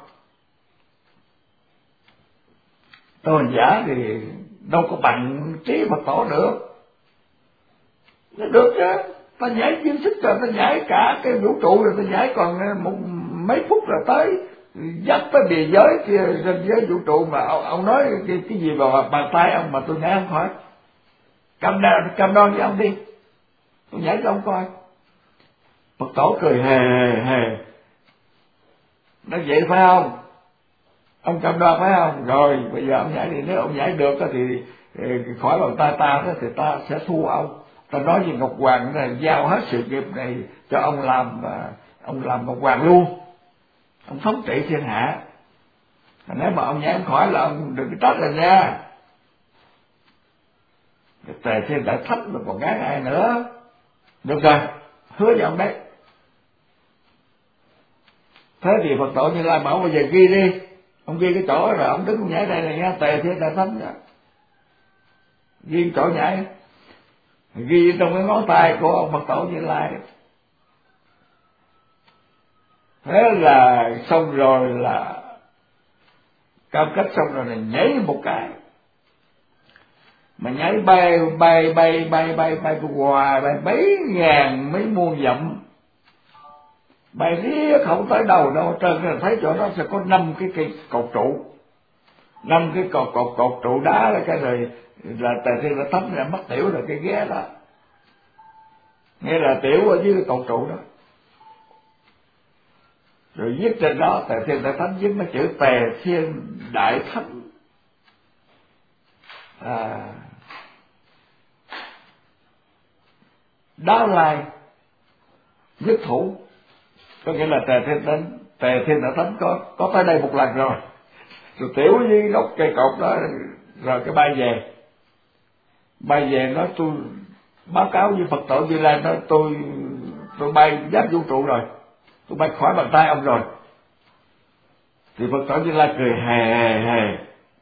Tôn giả thì đâu có bằng trí Phật tổ được. Nó được chứ, ta nhảy kiếm sức rồi, ta nhảy cả cái vũ trụ rồi, ta nhảy còn mấy phút là tới dắt tới bìa giới kia, ranh giới vũ trụ mà ông nói cái gì vào bàn tay ông mà tôi nhảy không khỏi. Cam đoan với ông đi, tôi nhảy cho ông coi. Phật tổ cười hề hề, nói vậy phải không? Ông cam đoan phải không? Rồi bây giờ ông nhảy đi, nếu ông nhảy được thì khỏi bàn tay ta đó thì ta sẽ thua ông. Ta nói với Ngọc Hoàng là giao hết sự nghiệp này cho ông làm Ngọc Hoàng luôn, ông thống trị thiên hạ. Nếu mà ông nhảy không khỏi là ông đừng có trách rồi nha. Tề Thiên Đại Thánh mà còn gái ai nữa. Được rồi, hứa với ông đấy. Thế thì Phật tổ Như Lai bảo bây giờ ghi đi, ông ghi cái chỗ rồi ông đứng nhảy đây này nha, Tề Thiên Đại Thánh đó. Ghi chỗ nhảy, ghi trong cái ngón tay của ông Phật tổ Như Lai. Thế là xong rồi, là cam kết xong rồi là nhảy một cái mà nhảy bay hoài, bay mấy ngàn mấy muôn dặm, bay riết không tới đầu đâu. Trên là thấy chỗ đó sẽ có 5 cái cây cột trụ, 5 cái cột trụ đá là cái rồi là Tề Thiên Đại Thánh là mất tiểu rồi cái ghé đó, nghĩa là tiểu ở dưới cái cột trụ đó. Rồi viết trên đó Tề Thiên Đại Thánh viết mấy chữ Tề Thiên Đại Thánh. Đáo Lai nhất thủ, có nghĩa là Tề Thiên Đại Thánh có tới đây một lần rồi tiểu với gốc cây cột đó, rồi cái bay về nói tôi báo cáo với Phật tổ Như Lai, nói tôi bay giáp vũ trụ rồi, tôi bay khỏi bàn tay ông rồi. Thì Phật tổ Như Lai cười hề.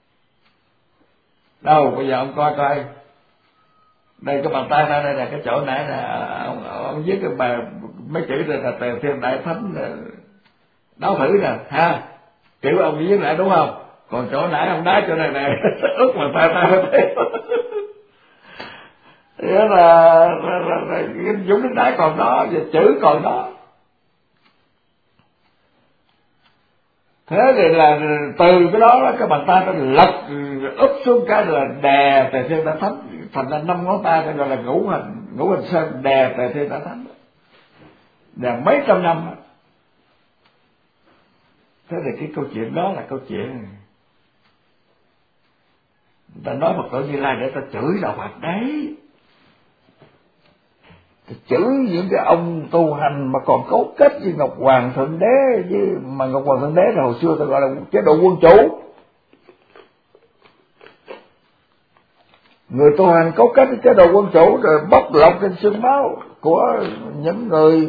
Đâu bây giờ ông coi đây cái bàn tay ra đây là cái chỗ nãy nè, ông viết cái bài mấy chữ này là Tề Thiên Đại Thánh đáo thử nè ha, kiểu ông viết lại đúng không? Còn chỗ nãy ông đá chỗ này nè ướt bàn tay ta mới thấy. Thế là cái dũng nước đá còn đó và chữ còn đó. Thế thì là từ cái đó cái bàn tay nó lật úp xuống cái là đè Tề Thiên Đại Thánh, thành ra 5 ngón tay gọi là ngũ hành sơn đè Tề Thiên Đại Thánh, đè mấy trăm năm. Thế thì cái câu chuyện đó là câu chuyện người ta nói Phật tổ Như Lai để ta chửi đạo Phật đấy, chửi những cái ông tu hành mà còn cấu kết với Ngọc Hoàng Thượng Đế, mà Ngọc Hoàng Thượng Đế là hồi xưa ta gọi là chế độ quân chủ. Người tu hành cấu kết với chế độ quân chủ rồi bóc lột trên xương máu của những người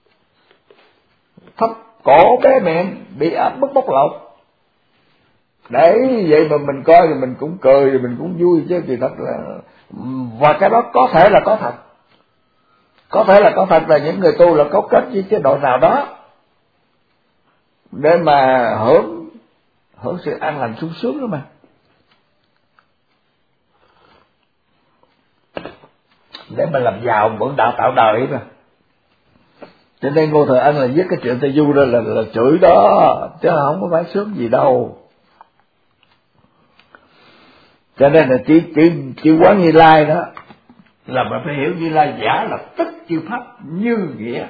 thấp cổ bé miệng bị áp bức bóc lột. Đấy, vậy mà mình coi thì mình cũng cười, mình cũng vui chứ kỳ thật là, và cái đó có thể là có thật. Có thể là có thật là những người tu là cấu kết với chế độ nào đó để mà hưởng sự an lành sung sướng đó mà. Để mà làm giàu mượn đạo tạo đời mà. Cho nên Ngô Thời Ân là viết cái chuyện Tây Du đó là chửi đó, chứ không có phải sướng gì đâu. Cho nên là chỉ quán Như Lai đó là mình phải hiểu Như Lai giả là tất chư pháp như nghĩa.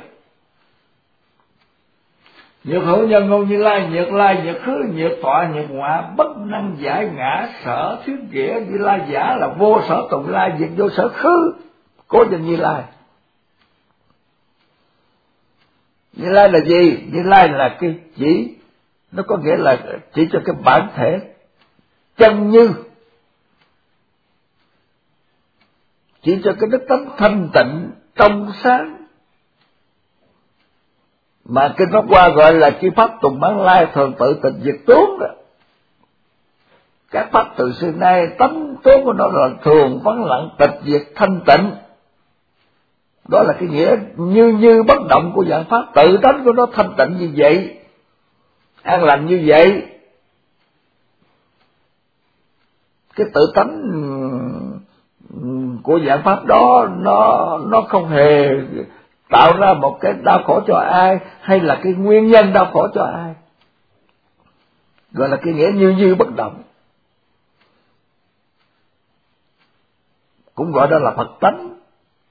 Nhược hữu nhân ngôn Như Lai, nhược lai nhược khứ, nhược tọa nhược ngọa, bất năng giải ngã sở thuyết nghĩa. Như Lai giả là vô sở tụng lai, diệt vô sở khứ, cố danh Như Lai. Như Lai là gì? Như Lai là cái chỉ nó có nghĩa là chỉ cho cái bản thể chân như, chỉ cho cái đức tánh thanh tịnh trong sáng mà kinh Pháp Hoa gọi là chư pháp tùng bản lai thường tự tịch diệt tướng đó. Các pháp từ xưa nay tánh tướng của nó là thường vắng lặng tịch diệt thanh tịnh. Đó là cái nghĩa như bất động của dạng pháp, tự tánh của nó thanh tịnh như vậy, an lành như vậy. Cái tự tánh của dạng pháp đó nó không hề tạo ra một cái đau khổ cho ai, hay là cái nguyên nhân đau khổ cho ai. Gọi là cái nghĩa như bất động, cũng gọi đó là Phật tánh,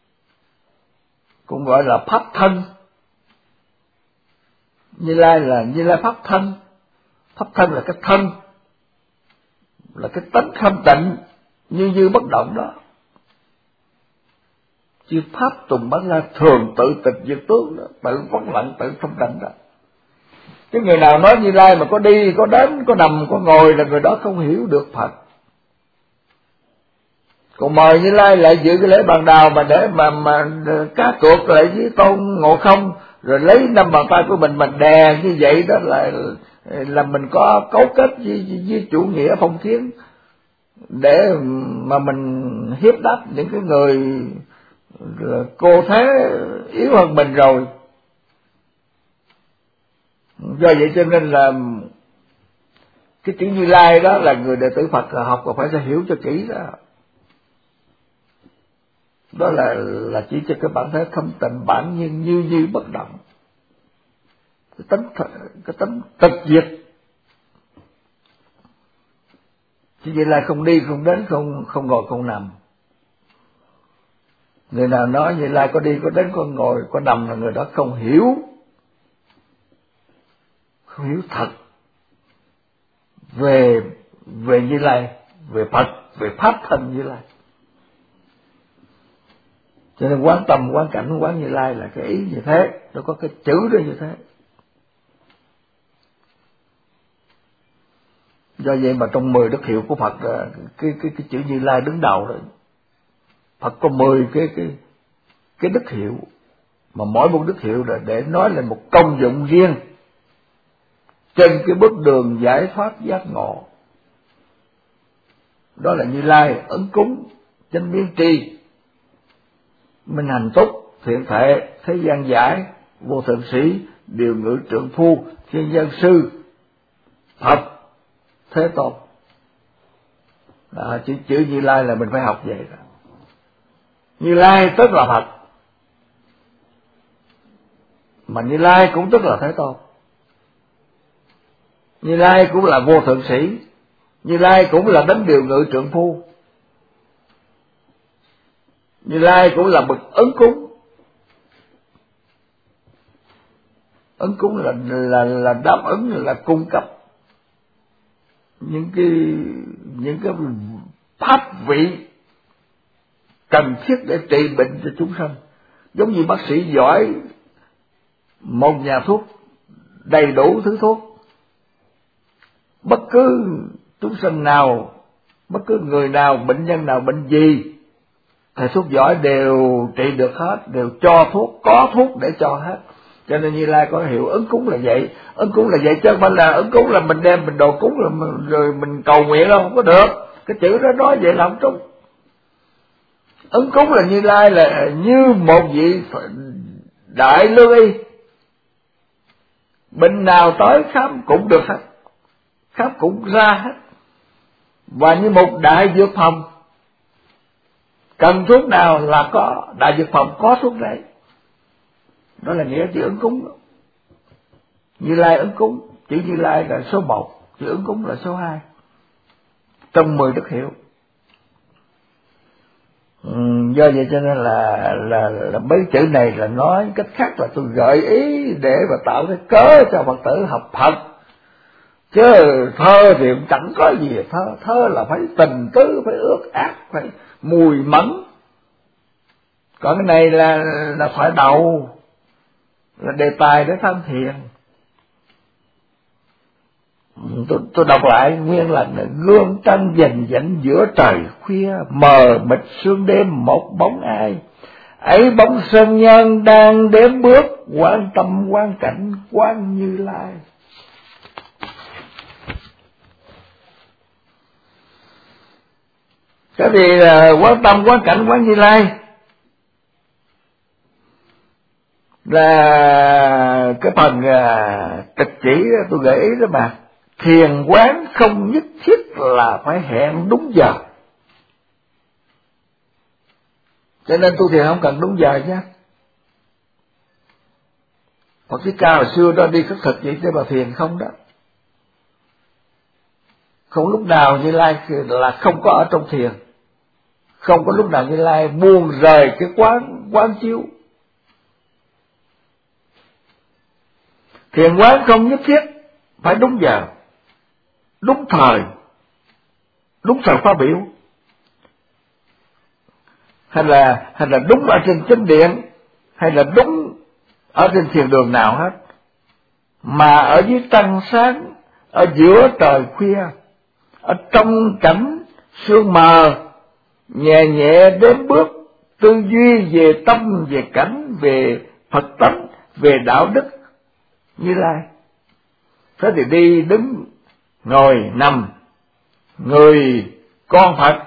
cũng gọi là pháp thân. Như Lai là Như Lai pháp thân. Pháp thân là cái thân, là cái tánh thanh tịnh như bất động đó. Chư pháp tùng bản lai thường tự tịch diệt tướng đó, tự vắng lặng tự thanh tịnh đó. Cái người nào nói Như Lai mà có đi có đến có nằm có ngồi là người đó không hiểu được Phật. Còn mời Như Lai lại dự cái lễ bàn đào mà để mà cá cược lại với Tôn Ngộ Không, rồi lấy 5 bàn tay của mình đè như vậy, đó là mình có cấu kết với chủ nghĩa phong kiến để mà mình hiếp đáp những cái người cô thế yếu hơn mình rồi. Do vậy cho nên là cái chữ Như Lai đó là người đệ tử Phật học và phải hiểu cho kỹ đó. Đó là chỉ cho cái bản thể thanh tịnh bản nhiên như bất động, cái tánh tịch diệt. Chứ vậy là không đi không đến không ngồi không nằm. Người nào nói Như Lai có đi có đến có ngồi có nằm là người đó không hiểu thật về Như Lai, về Phật, về pháp thân Như Lai. Cho nên quán tâm, quán cảnh, quán Như Lai là cái ý như thế, nó có cái chữ đó như thế. Do vậy mà trong 10 đức hiệu của Phật, cái chữ Như Lai đứng đầu đó. Phật có 10 cái đức hiệu, mà mỗi một đức hiệu là để nói lên một công dụng riêng trên cái bước đường giải thoát giác ngộ. Đó là Như Lai, ứng cúng, chánh biến tri, minh hành túc, thiện thệ, thế gian giải, vô thượng sĩ, điều ngự trượng phu, thiên nhân sư, Phật, Thế Tôn. Chữ Như Lai là mình phải học vậy đó. Như Lai tức là Phật, mà Như Lai cũng tức là Thế Tôn. Như Lai cũng là vô thượng sĩ, Như Lai cũng là đấng điều ngự trượng phu, Như Lai cũng là bậc ứng cúng. Ứng cúng là đáp ứng, là cung cấp những cái pháp vị cần thiết để trị bệnh cho chúng sanh. Giống như bác sĩ giỏi, một nhà thuốc đầy đủ thứ thuốc, bất cứ chúng sanh nào, bất cứ người nào, bệnh nhân nào bệnh gì, thầy thuốc giỏi đều trị được hết, đều cho thuốc, có thuốc để cho hết. Cho nên Như Lai có hiệu ứng cúng là vậy. Ứng cúng là vậy chứ không phải là ứng cúng là mình đem mình đồ cúng rồi mình cầu nguyện đâu, không có được. Cái chữ đó nói vậy là không trúng. Ứng cúng là Như Lai là như một vị đại lương y, bệnh nào tới khám cũng được hết, khám cũng ra hết. Và như một đại dược phòng, cần thuốc nào là có, đại dược phòng có thuốc đấy. Đó là nghĩa chữ ứng cúng đó. Như Lai ứng cúng, chữ Như Lai là số 1, chữ ứng cúng là số 2 trong 10 đức hiệu. Do vậy cho nên là mấy chữ này là nói cách khác là tôi gợi ý để mà tạo cái cớ cho Phật tử học Phật. Chứ thơ thì chẳng có gì, thơ là phải tình tứ, phải ước ác, phải mùi mẫn. Còn cái này là phải đầu, là đề tài để tham thiền. Tôi đọc lại nguyên lần là: gương trăng dần dần giữa trời khuya, mờ mịt sương đêm một bóng ai. Ấy bóng sơn nhân đang đếm bước, quan tâm quan cảnh quan Như Lai. Cái gì là quan tâm quan cảnh quán Như Lai? Là cái phần trực chỉ tôi gợi ý đó mà. Thiền quán không nhất thiết là phải hẹn đúng giờ. Cho nên tu thiền không cần đúng giờ nhé. Phật Thích Ca hồi xưa đó đi khất thực vậy để vào thiền không đó. Không lúc nào Như Lai là không có ở trong thiền. Không có lúc nào Như Lai buông rời cái quán chiếu. Thiền quán không nhất thiết phải đúng giờ, đúng thời khóa biểu, hay là đúng ở trên chánh điện, hay là đúng ở trên thiền đường nào hết, mà ở dưới trăng sáng, ở giữa trời khuya, ở trong cảnh sương mờ, nhẹ nhẹ đếm bước, tư duy về tâm, về cảnh, về Phật tánh, về đạo đức Như Lai. Thế thì đi đứng ngồi nằm, người con Phật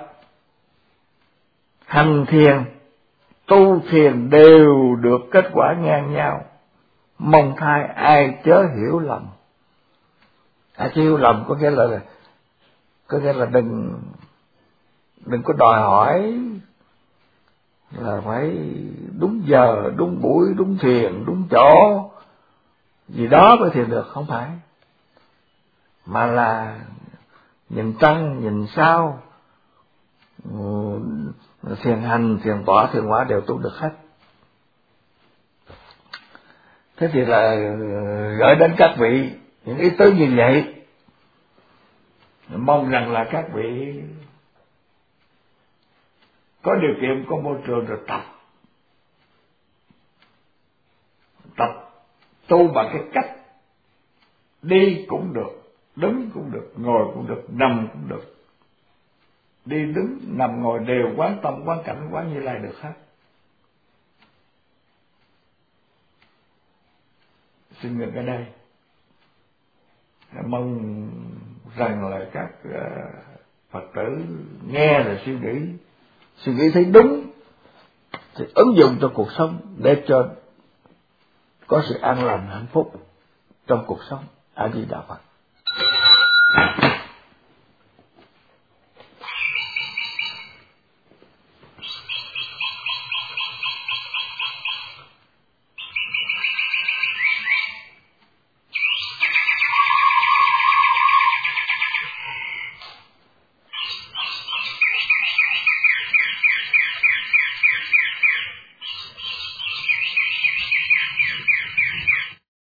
hành thiền tu thiền đều được kết quả ngang nhau. Mong thay ai chớ hiểu lầm. Ai chớ hiểu lầm có nghĩa là đừng có đòi hỏi là phải đúng giờ, đúng buổi, đúng thiền, đúng chỗ gì đó mới thiền được, không phải. Mà là nhìn trăng, nhìn sao, thiền hành, thiền tọa, thiền hóa đều tu được hết. Thế thì là gửi đến các vị những ý tứ như vậy, mong rằng là các vị có điều kiện, có môi trường được tập tu bằng cái cách đi cũng được, đứng cũng được, ngồi cũng được, nằm cũng được. Đi đứng nằm ngồi đều quán tâm quán cảnh quán Như Lai được hết. Xin ngừng ở đây. Mong rằng là các Phật tử nghe rồi suy nghĩ thấy đúng thì ứng dụng trong cuộc sống để cho có sự an lành hạnh phúc trong cuộc sống. A Di Đà Phật.